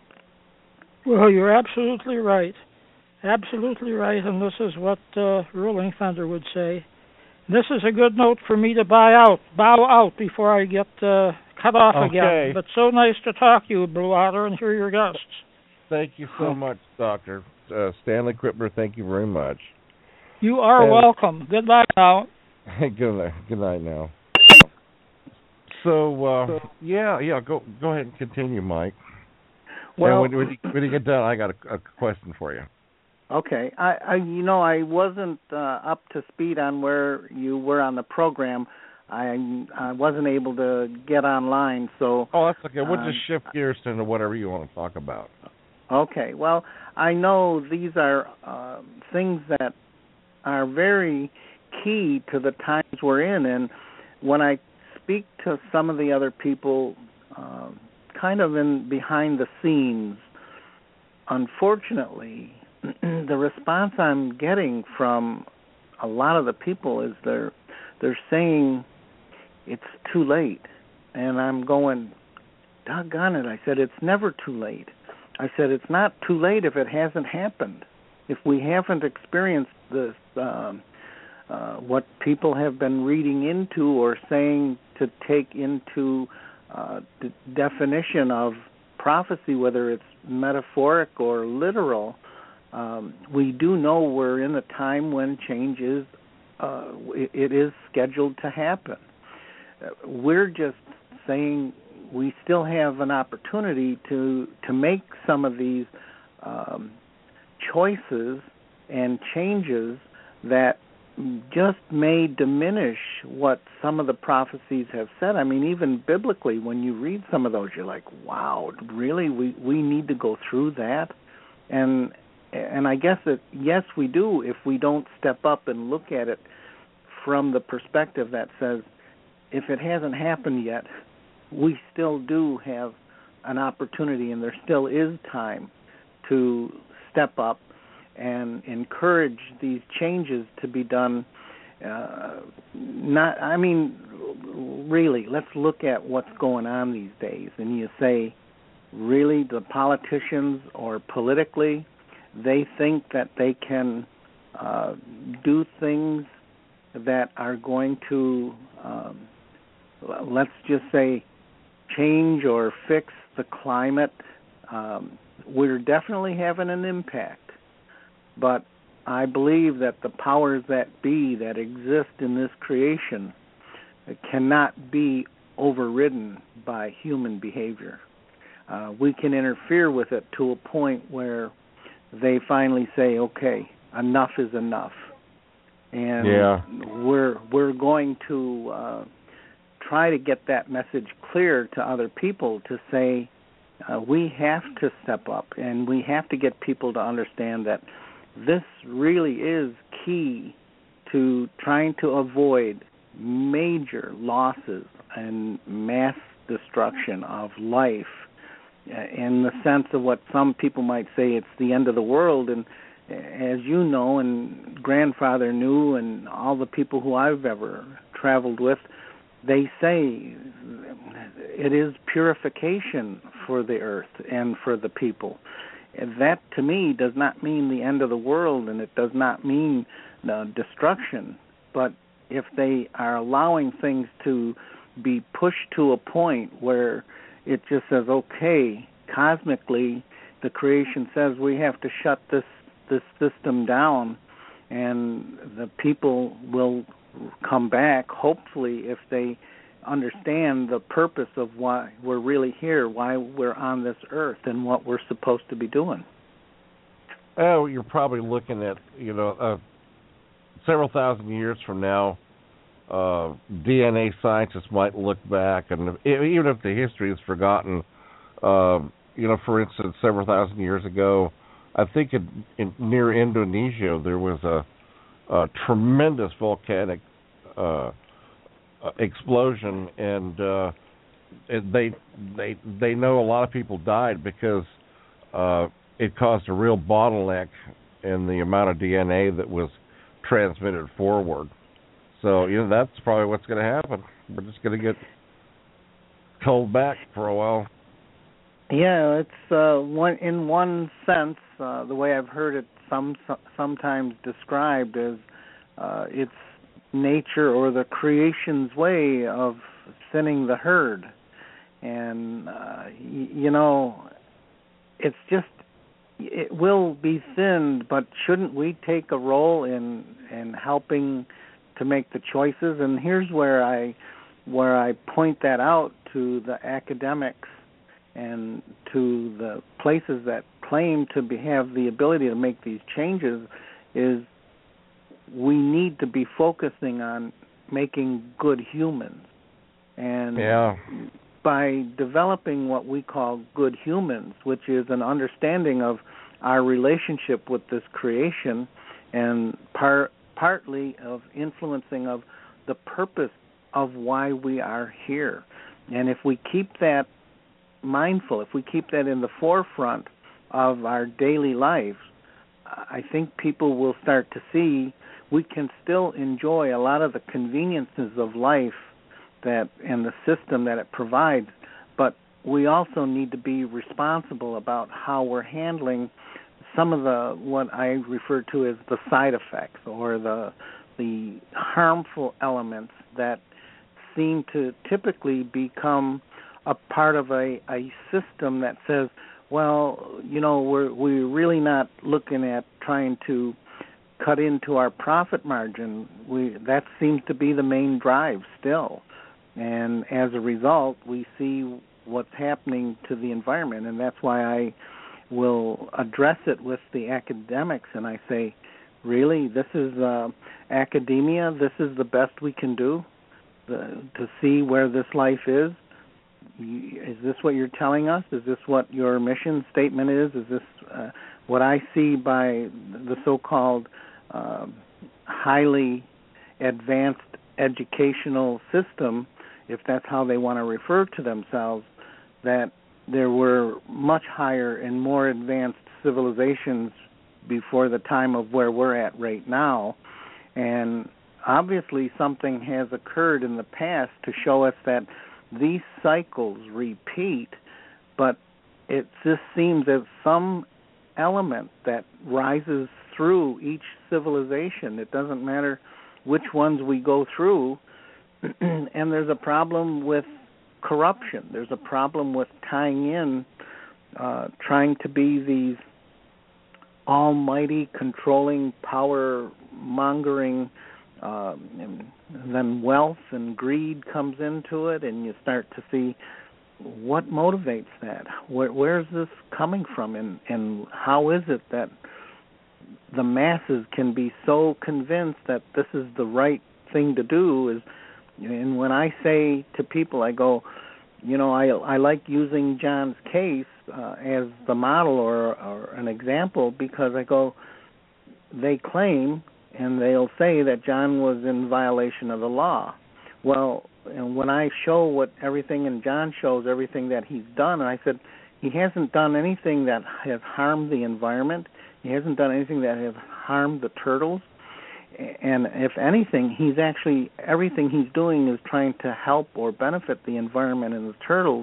Well, you're absolutely right. Absolutely right, and this is what Rolling Thunder would say. This is a good note for me to bow out before I get cut off again. But so nice to talk to you, Blue Otter, and hear your guests. Thank you so much, Dr. Stanley Krippner. Thank you very much. You are welcome. Goodbye now. Good night now. So, go ahead and continue, Mike. Well, when you get done, I got a question for you. Okay. I wasn't up to speed on where you were on the program. I wasn't able to get online, so... Oh, that's okay. We'll just shift gears into whatever you want to talk about. Okay. Well, I know these are things that are very key to the times we're in, and when I speak to some of the other people kind of in behind the scenes. Unfortunately, the response I'm getting from a lot of the people is they're saying it's too late. And I'm going, doggone it. I said, it's never too late. I said, it's not too late if it hasn't happened. If we haven't experienced this, what people have been reading into or saying to take into the definition of prophecy, whether it's metaphoric or literal, we do know we're in a time when change is it is scheduled to happen. We're just saying we still have an opportunity to make some of these choices and changes that just may diminish what some of the prophecies have said. I mean, even biblically, when you read some of those, you're like, wow, really? We need to go through that? And I guess that, yes, we do, if we don't step up and look at it from the perspective that says, if it hasn't happened yet, we still do have an opportunity, and there still is time to step up and encourage these changes to be done. Really, let's look at what's going on these days. And you say, really, the politicians or politically, they think that they can do things that are going to, let's just say, change or fix the climate. We're definitely having an impact. But I believe that the powers that be that exist in this creation cannot be overridden by human behavior. We can interfere with it to a point where they finally say, okay, enough is enough. And we're going to try to get that message clear to other people to say we have to step up, and we have to get people to understand that this really is key to trying to avoid major losses and mass destruction of life, in the sense of what some people might say it's the end of the world. And as you know, and grandfather knew, and all the people who I've ever traveled with, they say it is purification for the earth and for the people. That, to me, does not mean the end of the world, and it does not mean destruction. But if they are allowing things to be pushed to a point where it just says, okay, cosmically, the creation says we have to shut this system down, and the people will come back, hopefully, if they understand the purpose of why we're really here, why we're on this earth, and what we're supposed to be doing. Oh, you're probably looking at, several thousand years from now, DNA scientists might look back, and even if the history is forgotten, for instance, several thousand years ago, I think near Indonesia there was a tremendous volcanic explosion, and they know a lot of people died because it caused a real bottleneck in the amount of DNA that was transmitted forward. So that's probably what's going to happen. We're just going to get culled back for a while. Yeah, it's in one sense, the way I've heard it sometimes described as it's nature or the creation's way of thinning the herd. And, it's just, it will be thinned, but shouldn't we take a role in helping to make the choices? And here's where I point that out to the academics and to the places that claim to have the ability to make these changes, is we need to be focusing on making good humans. And by developing what we call good humans, which is an understanding of our relationship with this creation, and partly of influencing of the purpose of why we are here. And if we keep that mindful, if we keep that in the forefront of our daily lives, I think people will start to see we can still enjoy a lot of the conveniences of life that and the system that it provides, but we also need to be responsible about how we're handling some of the what I refer to as the side effects or the harmful elements that seem to typically become a part of a system that says, well, you know, we're really not looking at trying to cut into our profit margin. That seems to be the main drive still. And as a result, we see what's happening to the environment, and that's why I will address it with the academics, and I say, really, this is academia, this is the best we can do to see where this life is? Is this what you're telling us? Is this what your mission statement is? Is this what I see by the so-called highly advanced educational system, if that's how they want to refer to themselves, that there were much higher and more advanced civilizations before the time of where we're at right now. And obviously something has occurred in the past to show us that these cycles repeat, but it just seems that some element that rises through each civilization, it doesn't matter which ones we go through, and there's a problem with corruption. There's a problem with tying in, trying to be these almighty, controlling, power-mongering, and then wealth and greed comes into it, and you start to see what motivates that. Where's this coming from, and how is it that the masses can be so convinced that this is the right thing to do? And when I say to people, I go, you know, I like using John's case as the model or an example, because I go, they claim and they'll say that John was in violation of the law. Well, and when I show what everything, and John shows everything that he's done, and I said, he hasn't done anything that has harmed the environment. He hasn't done anything that has harmed the turtles. And if anything, he's actually, everything he's doing is trying to help or benefit the environment and the turtles.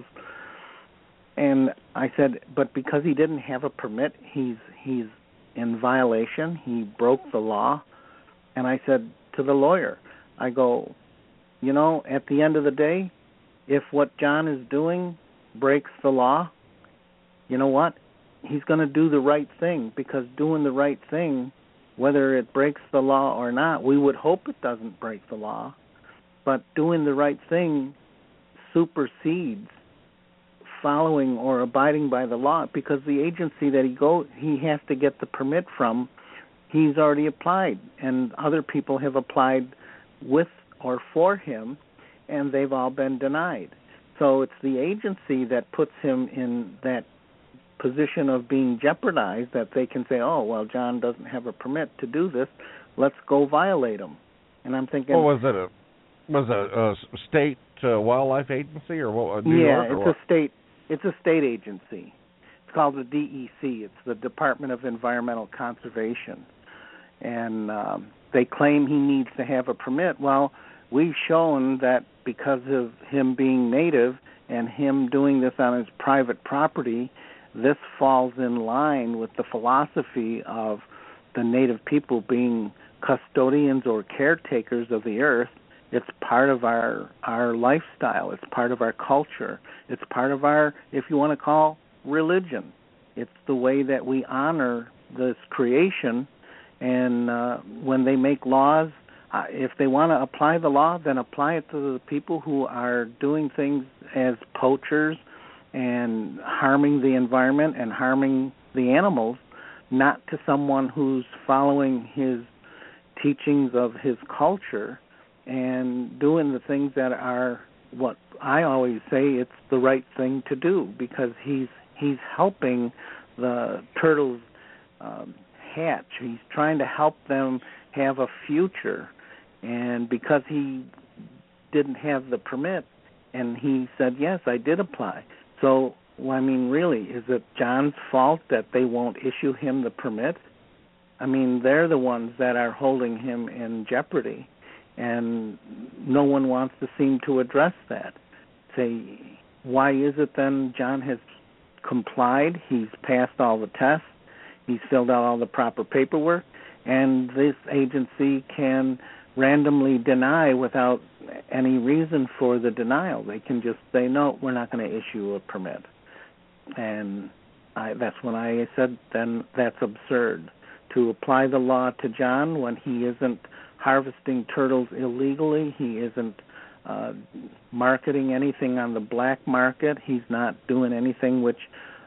And I said, but because he didn't have a permit, he's in violation. He broke the law. And I said to the lawyer, I go, you know, at the end of the day, if what John is doing breaks the law, you know what? He's going to do the right thing, because doing the right thing, whether it breaks the law or not, we would hope it doesn't break the law, but doing the right thing supersedes following or abiding by the law, because the agency that he has to get the permit from, he's already applied, and other people have applied with or for him, and they've all been denied. So it's the agency that puts him in that position of being jeopardized, that they can say, oh, well, John doesn't have a permit to do this, let's go violate him. And I'm thinking, well, was it a state wildlife agency, or what? New York, or what? It's a state agency. It's called the DEC. It's the Department of Environmental Conservation, and they claim he needs to have a permit. Well, we've shown that because of him being native and him doing this on his private property, this falls in line with the philosophy of the native people being custodians or caretakers of the earth. It's part of our lifestyle. It's part of our culture. It's part of our, if you want to call, religion. It's the way that we honor this creation. And when they make laws, if they want to apply the law, then apply it to the people who are doing things as poachers and harming the environment and harming the animals, not to someone who's following his teachings of his culture and doing the things that are what I always say it's the right thing to do, because he's helping the turtles hatch. He's trying to help them have a future, and because he didn't have the permit, and he said, yes, I did apply. So well, I mean, really, is it John's fault that they won't issue him the permit? I mean, they're the ones that are holding him in jeopardy, and no one wants to seem to address that. Say, why is it then John has complied, he's passed all the tests, he's filled out all the proper paperwork, and this agency can randomly deny without any reason for the denial. They can just say, no, we're not going to issue a permit. And that's when I said, then that's absurd. To apply the law to John when he isn't harvesting turtles illegally, he isn't marketing anything on the black market, he's not doing anything which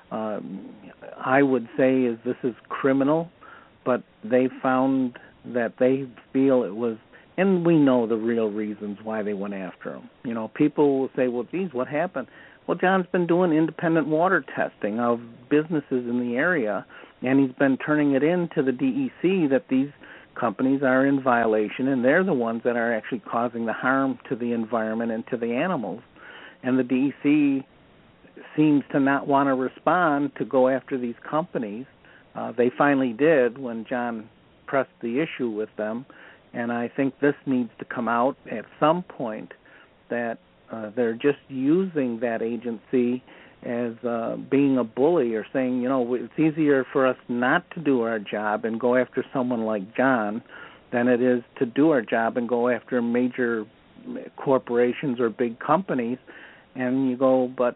I would say this is criminal, but they found that they feel it was, and we know the real reasons why they went after him. You know, people will say, well, geez, what happened? Well, John's been doing independent water testing of businesses in the area, and he's been turning it in to the DEC that these companies are in violation, and they're the ones that are actually causing the harm to the environment and to the animals. And the DEC seems to not want to respond to go after these companies. They finally did when John pressed the issue with them, and I think this needs to come out at some point that they're just using that agency as being a bully, or saying, you know, it's easier for us not to do our job and go after someone like John than it is to do our job and go after major corporations or big companies. And you go, but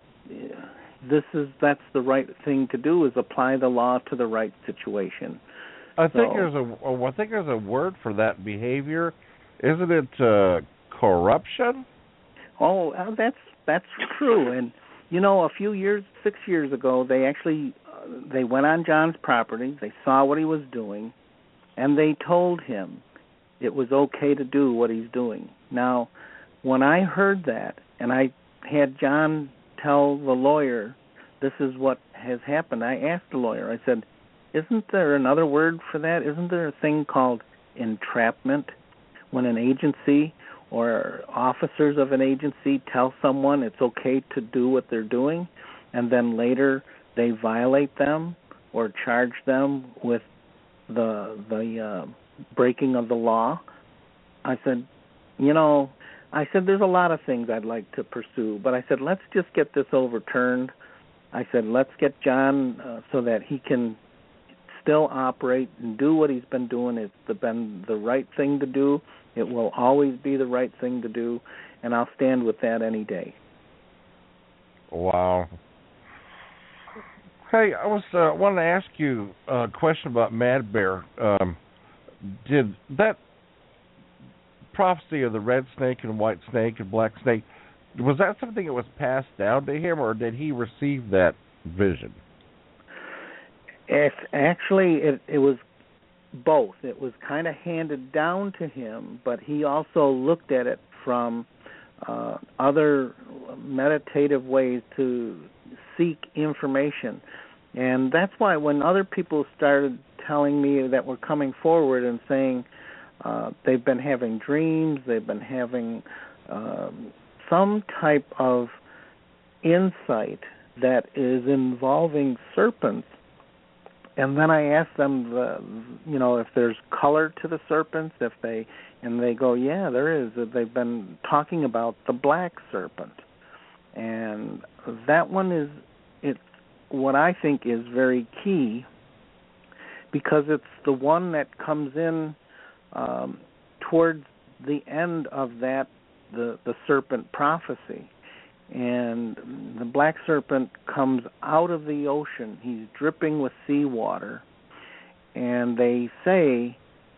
that's the right thing to do, is apply the law to the right situation. I think there's a word for that behavior. Isn't it corruption? Oh, that's true. And you know, 6 years ago, they went on John's property. They saw what he was doing, and they told him it was okay to do what he's doing. Now, when I heard that, and I had John tell the lawyer, this is what has happened, I asked the lawyer, I said, isn't there another word for that? Isn't there a thing called entrapment, when an agency or officers of an agency tell someone it's okay to do what they're doing, and then later they violate them or charge them with the breaking of the law? I said, there's a lot of things I'd like to pursue, but I said, let's just get this overturned. I said, let's get John so that he can still operate and do what he's been doing. It's been the right thing to do. It will always be the right thing to do, and I'll stand with that any day. Wow. Hey, I wanted to ask you a question about Mad Bear. Did that prophecy of the red snake and white snake and black snake, was that something that was passed down to him, or did he receive that vision? It was both. It was kind of handed down to him, but he also looked at it from other meditative ways to seek information. And that's why when other people started telling me that were coming forward and saying they've been having dreams, they've been having some type of insight that is involving serpents. And then I asked them, if there's color to the serpents, and they go, yeah, there is. They've been talking about the black serpent, and that one it's what I think is very key, because it's the one that comes in towards the end of that the serpent prophecy. And the black serpent comes out of the ocean. He's dripping with seawater. And they say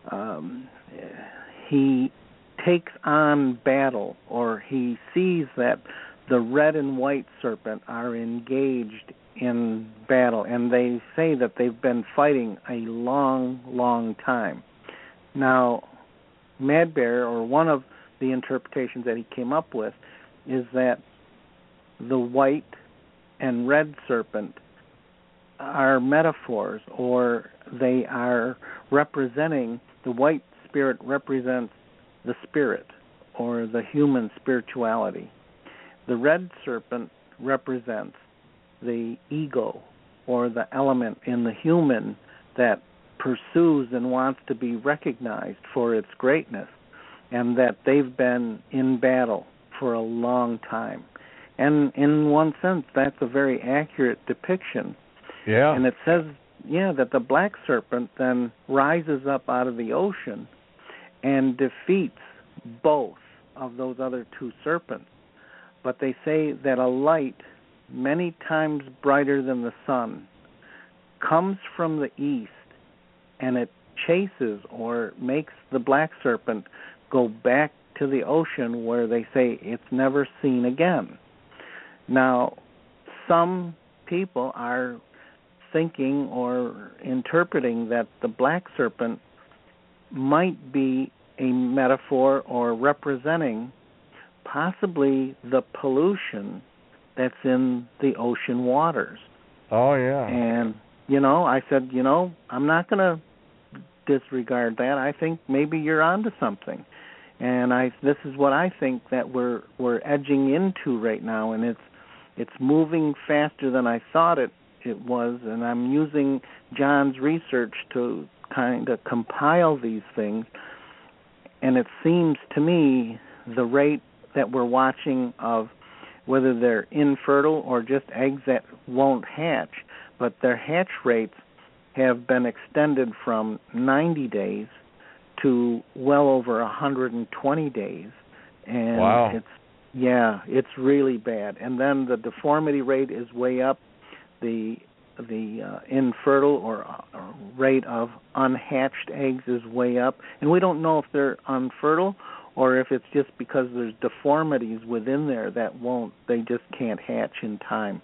he takes on battle, or he sees that the red and white serpent are engaged in battle. And they say that they've been fighting a long, long time. Now, Mad Bear, or one of the interpretations that he came up with, is that the white and red serpent are metaphors, or they are representing, the white spirit represents the spirit, or the human spirituality. The red serpent represents the ego or the element in the human that pursues and wants to be recognized for its greatness, and that they've been in battle for a long time. And in one sense, that's a very accurate depiction. Yeah. And it says, that the black serpent then rises up out of the ocean and defeats both of those other two serpents. But they say that a light many times brighter than the sun comes from the east, and it chases or makes the black serpent go back to the ocean, where they say it's never seen again. Now, some people are thinking or interpreting that the black serpent might be a metaphor or representing possibly the pollution that's in the ocean waters. Oh, yeah. And, I said, I'm not going to disregard that. I think maybe you're onto something. And this is what I think that we're edging into right now, and it's moving faster than I thought it was, and I'm using John's research to kind of compile these things. And it seems to me the rate that we're watching of whether they're infertile or just eggs that won't hatch, but their hatch rates have been extended from 90 days to well over 120 days. And wow. It's really bad. And then the deformity rate is way up. The infertile or rate of unhatched eggs is way up. And we don't know if they're unfertile or if it's just because there's deformities within there they just can't hatch in time.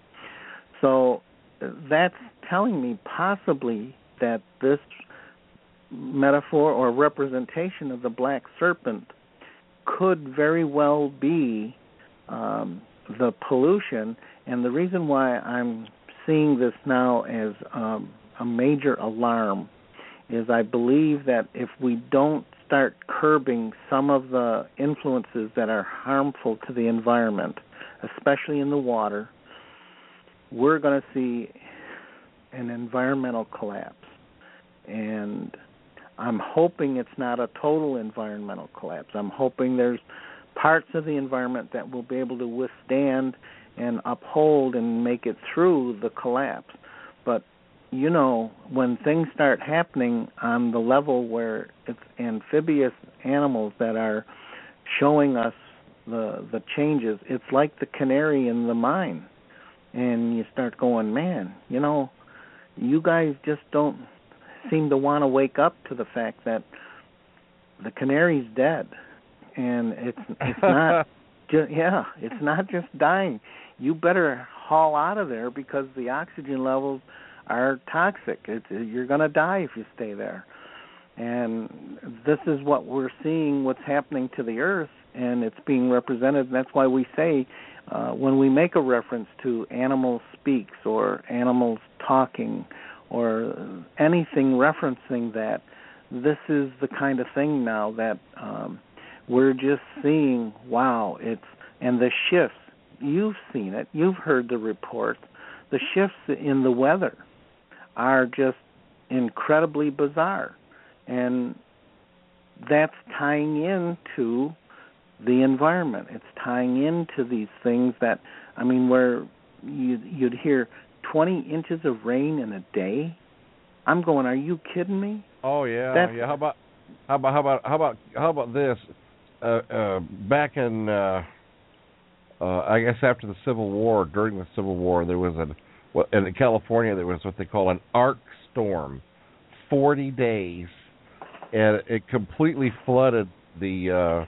So that's telling me possibly that this metaphor or representation of the black serpent could very well be the pollution. And the reason why I'm seeing this now as a major alarm is I believe that if we don't start curbing some of the influences that are harmful to the environment, especially in the water, we're going to see an environmental collapse. And I'm hoping it's not a total environmental collapse. I'm hoping there's parts of the environment that will be able to withstand and uphold and make it through the collapse. But, when things start happening on the level where it's amphibious animals that are showing us the changes, it's like the canary in the mine. And you start going, man, you guys just don't seem to want to wake up to the fact that the canary's dead. And it's not it's not just dying. You better haul out of there because the oxygen levels are toxic. You're going to die if you stay there. And this is what we're seeing, what's happening to the earth, and it's being represented. And that's why we say when we make a reference to animal speaks or animals talking or anything referencing that, this is the kind of thing now that we're just seeing, wow, and the shifts, you've seen it, you've heard the reports, the shifts in the weather are just incredibly bizarre. And that's tying into the environment. It's tying into these things that, where you'd hear 20 inches of rain in a day. I'm going, are you kidding me? Oh yeah, yeah. How about this? Back in, I guess after the Civil War, during the Civil War, there was in California there was what they call an arc storm, 40 days, and it completely flooded the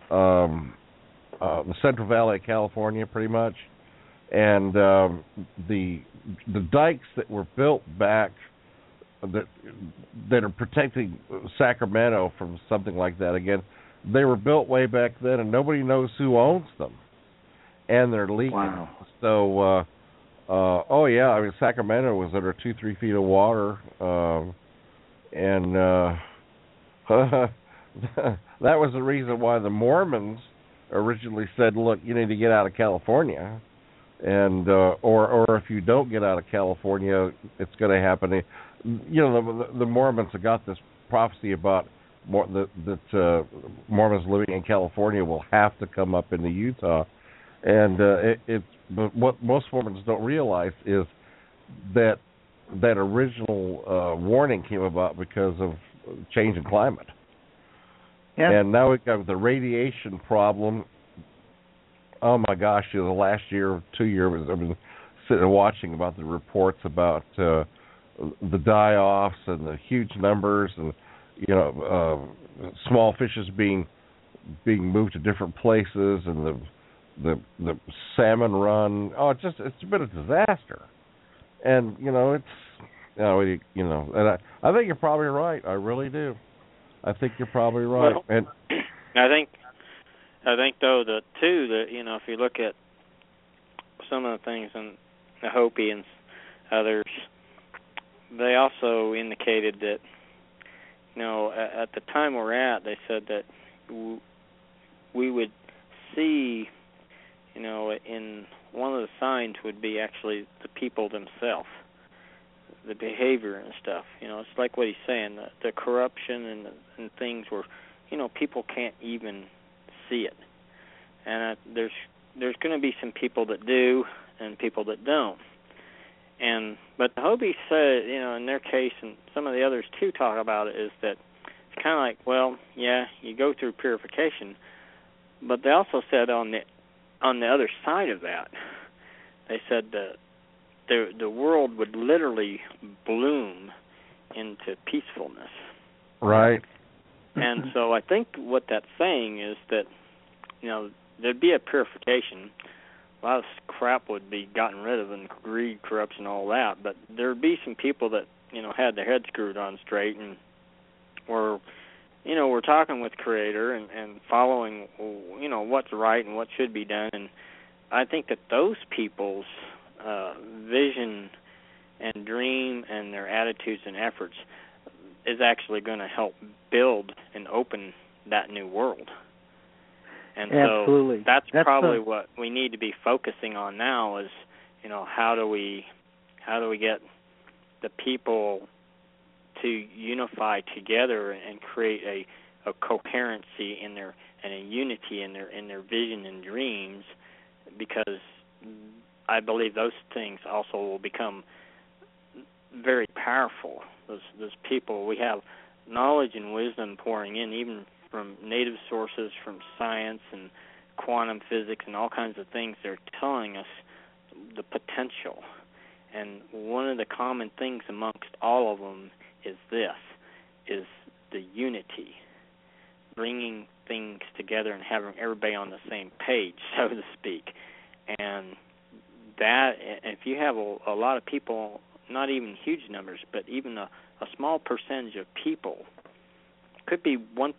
Central Valley of California, pretty much, and the dikes that were built back that are protecting Sacramento from something like that again. They were built way back then, and nobody knows who owns them, and they're leaking. Wow. So, Sacramento was under 2-3 feet of water, and that was the reason why the Mormons originally said, "Look, you need to get out of California," and or if you don't get out of California, it's going to happen. You know, the Mormons have got this prophecy about that Mormons living in California will have to come up into Utah, and but what most Mormons don't realize is that original warning came about because of change in climate. Yeah. And now we've got the radiation problem. Oh my gosh! The last year, 2 years, I've been sitting and watching about the reports about the die-offs and the huge numbers, and small fishes being moved to different places, and the salmon run. Oh, it's been a disaster. And and I think you're probably right. I really do. I think you're probably right. Well, and I think though that if you look at some of the things in the Hopi and others, they also indicated that at the time we're at, they said that we would see, in one of the signs would be actually the people themselves, the behavior and stuff. It's like what he's saying, the corruption and things where, people can't even see it. And there's going to be some people that do and people that don't. But the Hopi said, in their case, and some of the others too talk about it, is that it's kind of like, well, yeah, you go through purification, but they also said on the other side of that, they said the world would literally bloom into peacefulness. Right. And so I think what that's saying is that, there'd be a purification. A lot of crap would be gotten rid of, and greed, corruption, all that. But there'd be some people that, had their head screwed on straight and were talking with Creator and following, what's right and what should be done. And I think that those people's vision and dream and their attitudes and efforts is actually going to help build and open that new world. And Absolutely. So that's probably what we need to be focusing on now is, how do we get the people to unify together and create a coherency in their and a unity in their vision and dreams, because I believe those things also will become very powerful. Those people, we have knowledge and wisdom pouring in, even from native sources, from science and quantum physics and all kinds of things. They're telling us the potential. And one of the common things amongst all of them is the unity, bringing things together and having everybody on the same page, so to speak. And that, if you have a lot of people, not even huge numbers, but even a small percentage of people, could be 1%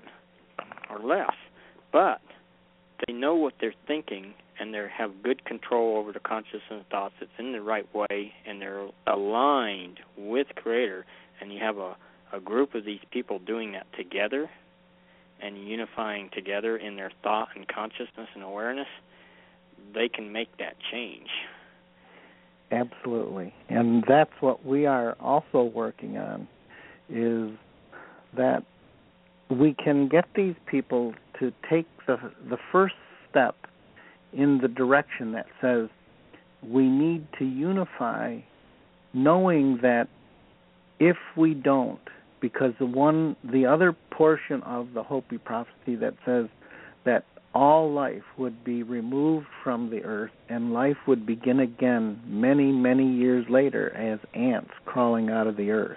or less, but they know what they're thinking and they have good control over the consciousness thoughts. It's in the right way, and they're aligned with Creator, and you have a group of these people doing that together and unifying together in their thought and consciousness and awareness, they can make that change. Absolutely. And that's what we are also working on, is that we can get these people to take the first step in the direction that says we need to unify, knowing that if we don't, because the other portion of the Hopi prophecy that says that all life would be removed from the earth and life would begin again many, many years later as ants crawling out of the earth.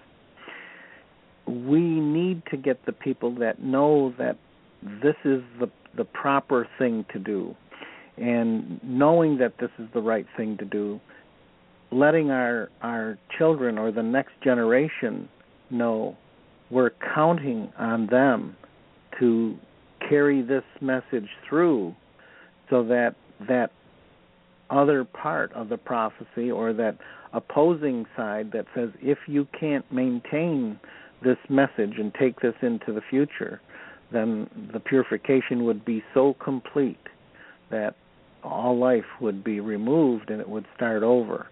We need to get the people that know that this is the proper thing to do, and knowing that this is the right thing to do, letting our children or the next generation know we're counting on them to carry this message through, so that that other part of the prophecy, or that opposing side that says if you can't maintain this message and take this into the future, then the purification would be so complete that all life would be removed and it would start over.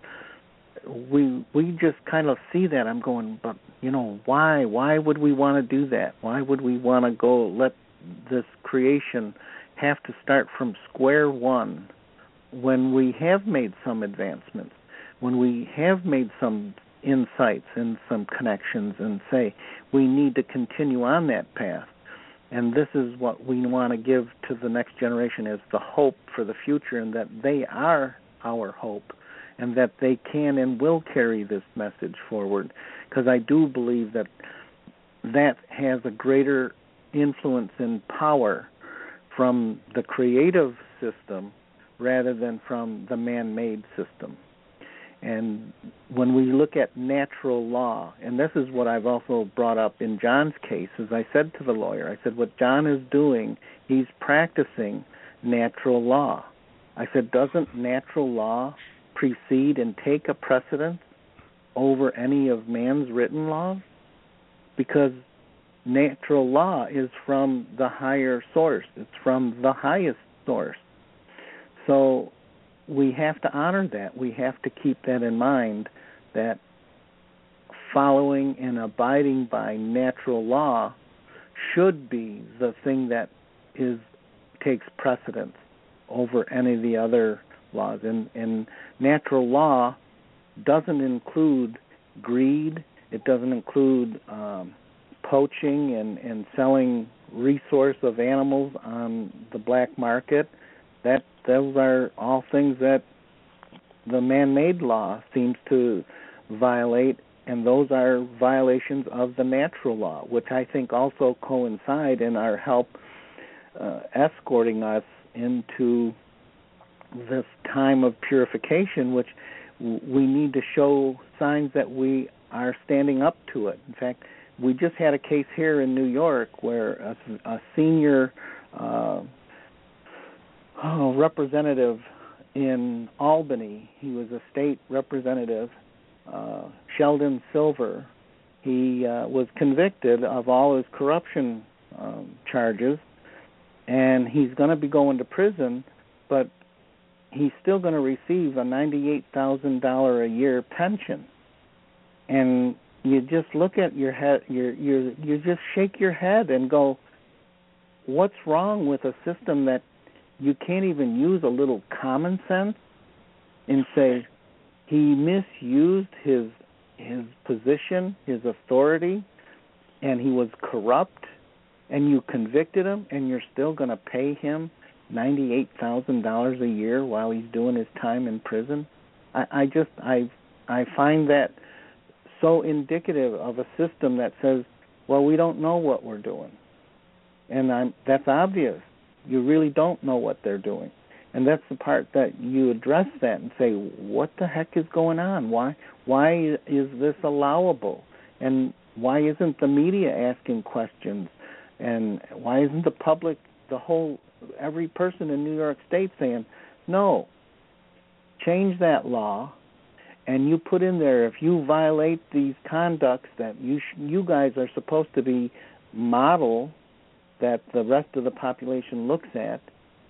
We just kind of see that. I'm going, but why? Why would we want to do that? Why would we want to go let this creation have to start from square one when we have made some advancements, when we have made some insights and some connections, and say we need to continue on that path? And this is what we want to give to the next generation as the hope for the future, and that they are our hope, and that they can and will carry this message forward. Because I do believe that has a greater influence and power from the creative system rather than from the man-made system. And when we look at natural law, and this is what I've also brought up in John's case, as I said to the lawyer, I said, what John is doing, he's practicing natural law. I said, doesn't natural law precede and take a precedence over any of man's written laws? Because natural law is from the higher source. It's from the highest source. So we have to honor that. We have to keep that in mind, that following and abiding by natural law should be the thing that takes precedence over any of the other laws. And natural law doesn't include greed. It doesn't include poaching and selling resource of animals on the black market. Those are all things that the man-made law seems to violate, and those are violations of the natural law, which I think also coincide in our help escorting us into this time of purification, which we need to show signs that we are standing up to it. In fact, we just had a case here in New York where a senior representative in Albany, he was a state representative, Sheldon Silver, he was convicted of all his corruption charges, and he's going to be going to prison, but he's still going to receive a $98,000 a year pension. And you just look at your head, you just shake your head and go, what's wrong with a system that you can't even use a little common sense and say he misused his position, his authority, and he was corrupt, and you convicted him, and you're still going to pay him $98,000 a year while he's doing his time in prison? I find that so indicative of a system that says, well, we don't know what we're doing. And that's obvious. You really don't know what they're doing. And that's the part that you address that and say, what the heck is going on? Why is this allowable? And why isn't the media asking questions? And why isn't the public, every person in New York State saying, no, change that law, and you put in there, if you violate these conducts that you guys are supposed to be model that the rest of the population looks at,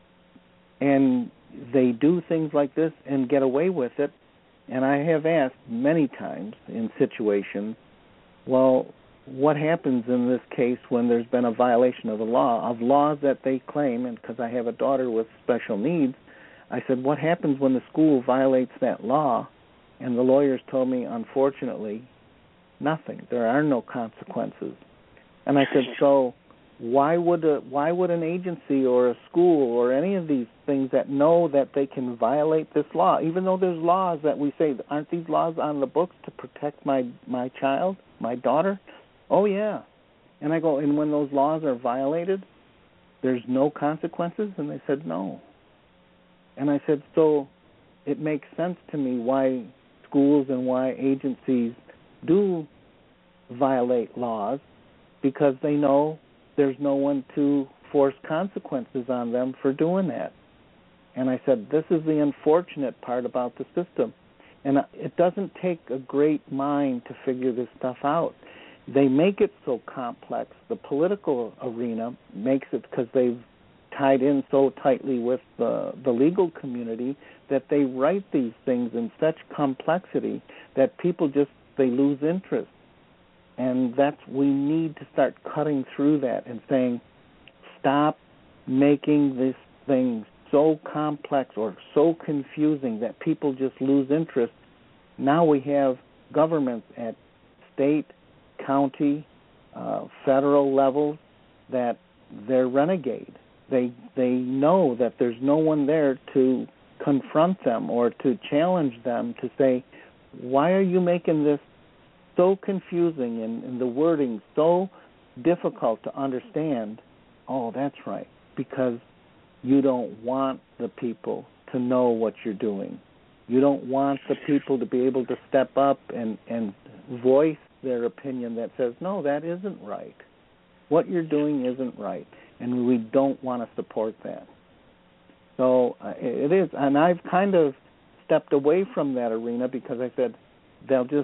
and they do things like this and get away with it. And I have asked many times in situations, well, what happens in this case when there's been a violation of the law, of laws that they claim, and because I have a daughter with special needs, I said, what happens when the school violates that law? And the lawyers told me, unfortunately, nothing. There are no consequences. And I said, so why would an agency or a school or any of these things that know that they can violate this law, even though there's laws that we say, aren't these laws on the books to protect my child, my daughter? Oh, yeah. And I go, and when those laws are violated, there's no consequences? And they said, no. And I said, so it makes sense to me why schools and why agencies do violate laws, because they know there's no one to force consequences on them for doing that. And I said, this is the unfortunate part about the system. And it doesn't take a great mind to figure this stuff out. They make it so complex. The political arena makes it because they've tied in so tightly with the legal community that they write these things in such complexity that people just, they lose interest. And we need to start cutting through that and saying, stop making this thing so complex or so confusing that people just lose interest. Now we have governments at state, county, federal levels that they're renegade. They know that there's no one there to confront them or to challenge them to say, why are you making this so confusing and the wording so difficult to understand? Oh, that's right, because you don't want the people to know what you're doing. You don't want the people to be able to step up and voice their opinion that says, no, that isn't right. What you're doing isn't right, and we don't want to support that. So it is, and I've kind of stepped away from that arena because I said they'll just,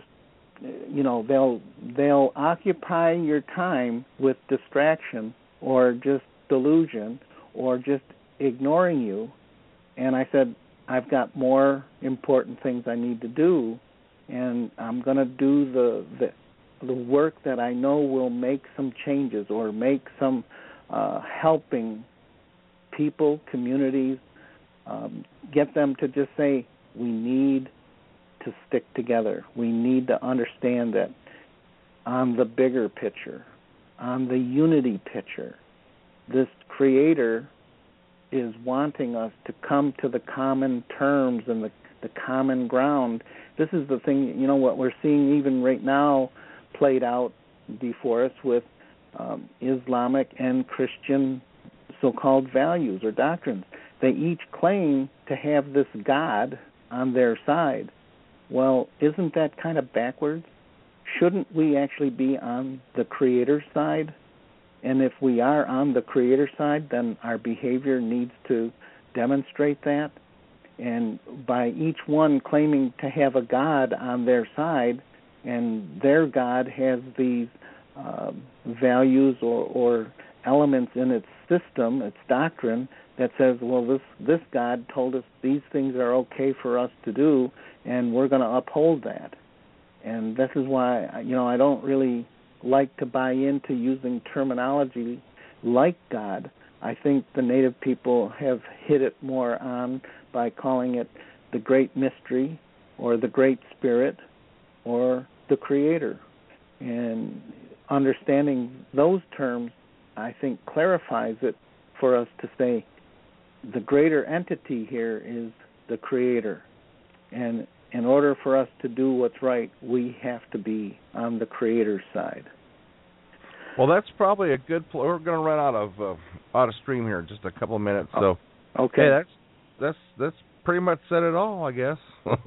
they'll occupy your time with distraction or just delusion or just ignoring you. And I said, I've got more important things I need to do, and I'm going to do the work that I know will make some changes or make some helping people, communities, get them to just say, we need to stick together. We need to understand that on the bigger picture, on the unity picture, this Creator is wanting us to come to the common terms and the common ground. This is the thing, what we're seeing even right now played out before us with Islamic and Christian so-called values or doctrines. They each claim to have this God on their side. Well, isn't that kind of backwards? Shouldn't we actually be on the Creator's side? And if we are on the Creator side, then our behavior needs to demonstrate that. And by each one claiming to have a God on their side, and their God has these values or elements in its system, its doctrine, that says, well, this God told us these things are okay for us to do, and we're going to uphold that. And this is why, I don't really like to buy into using terminology like God. I think the Native people have hit it more on by calling it the Great Mystery or the Great Spirit or the Creator. And understanding those terms, I think, clarifies it for us to say the greater entity here is the Creator. And in order for us to do what's right, we have to be on the Creator's side. Well, that's probably a good. We're going to run out of stream here in just a couple of minutes. So, okay, that's pretty much said it all, I guess.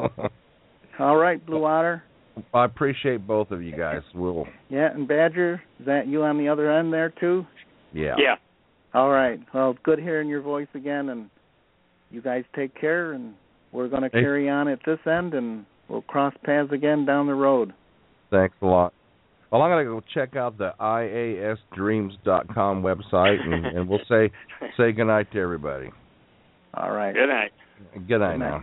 All right, Blue Otter. I appreciate both of you guys. Yeah, and Badger, is that you on the other end there too? Yeah. Yeah. All right. Well, it's good hearing your voice again, and you guys take care, and we're going to carry on at this end, and we'll cross paths again down the road. Thanks a lot. Well, I'm going to go check out the iasdreams.com website, and we'll say goodnight to everybody. All right. Good night. Good night now.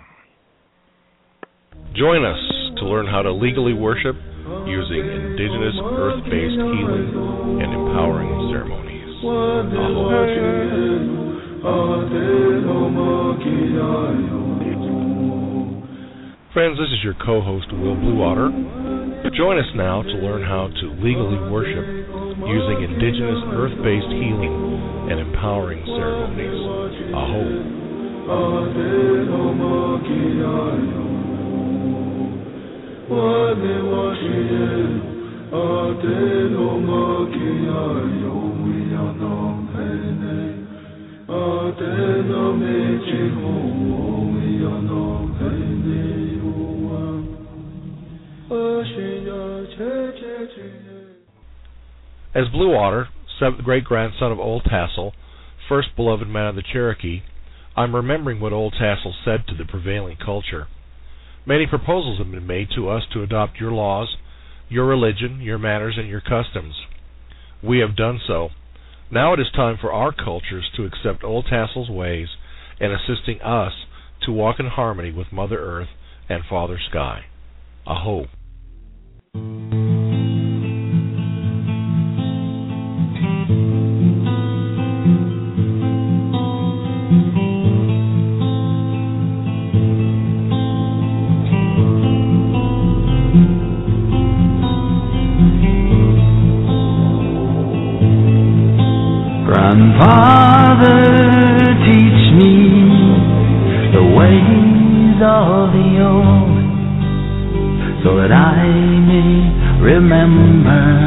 Join us to learn how to legally worship using indigenous earth-based healing and empowering ceremonies. Friends, this is your co-host, Will Bluewater. Join us now to learn how to legally worship using indigenous earth-based healing and empowering ceremonies. Aho. As Bluewater, seventh great-grandson of Old Tassel, first beloved man of the Cherokee, I'm remembering what Old Tassel said to the prevailing culture. Many proposals have been made to us to adopt your laws, your religion, your manners, and your customs. We have done so, Now it is time for our cultures to accept Old Tassel's ways and assisting us to walk in harmony with Mother Earth and Father Sky. Aho. Grandfather, teach me the ways of the old, so that I may remember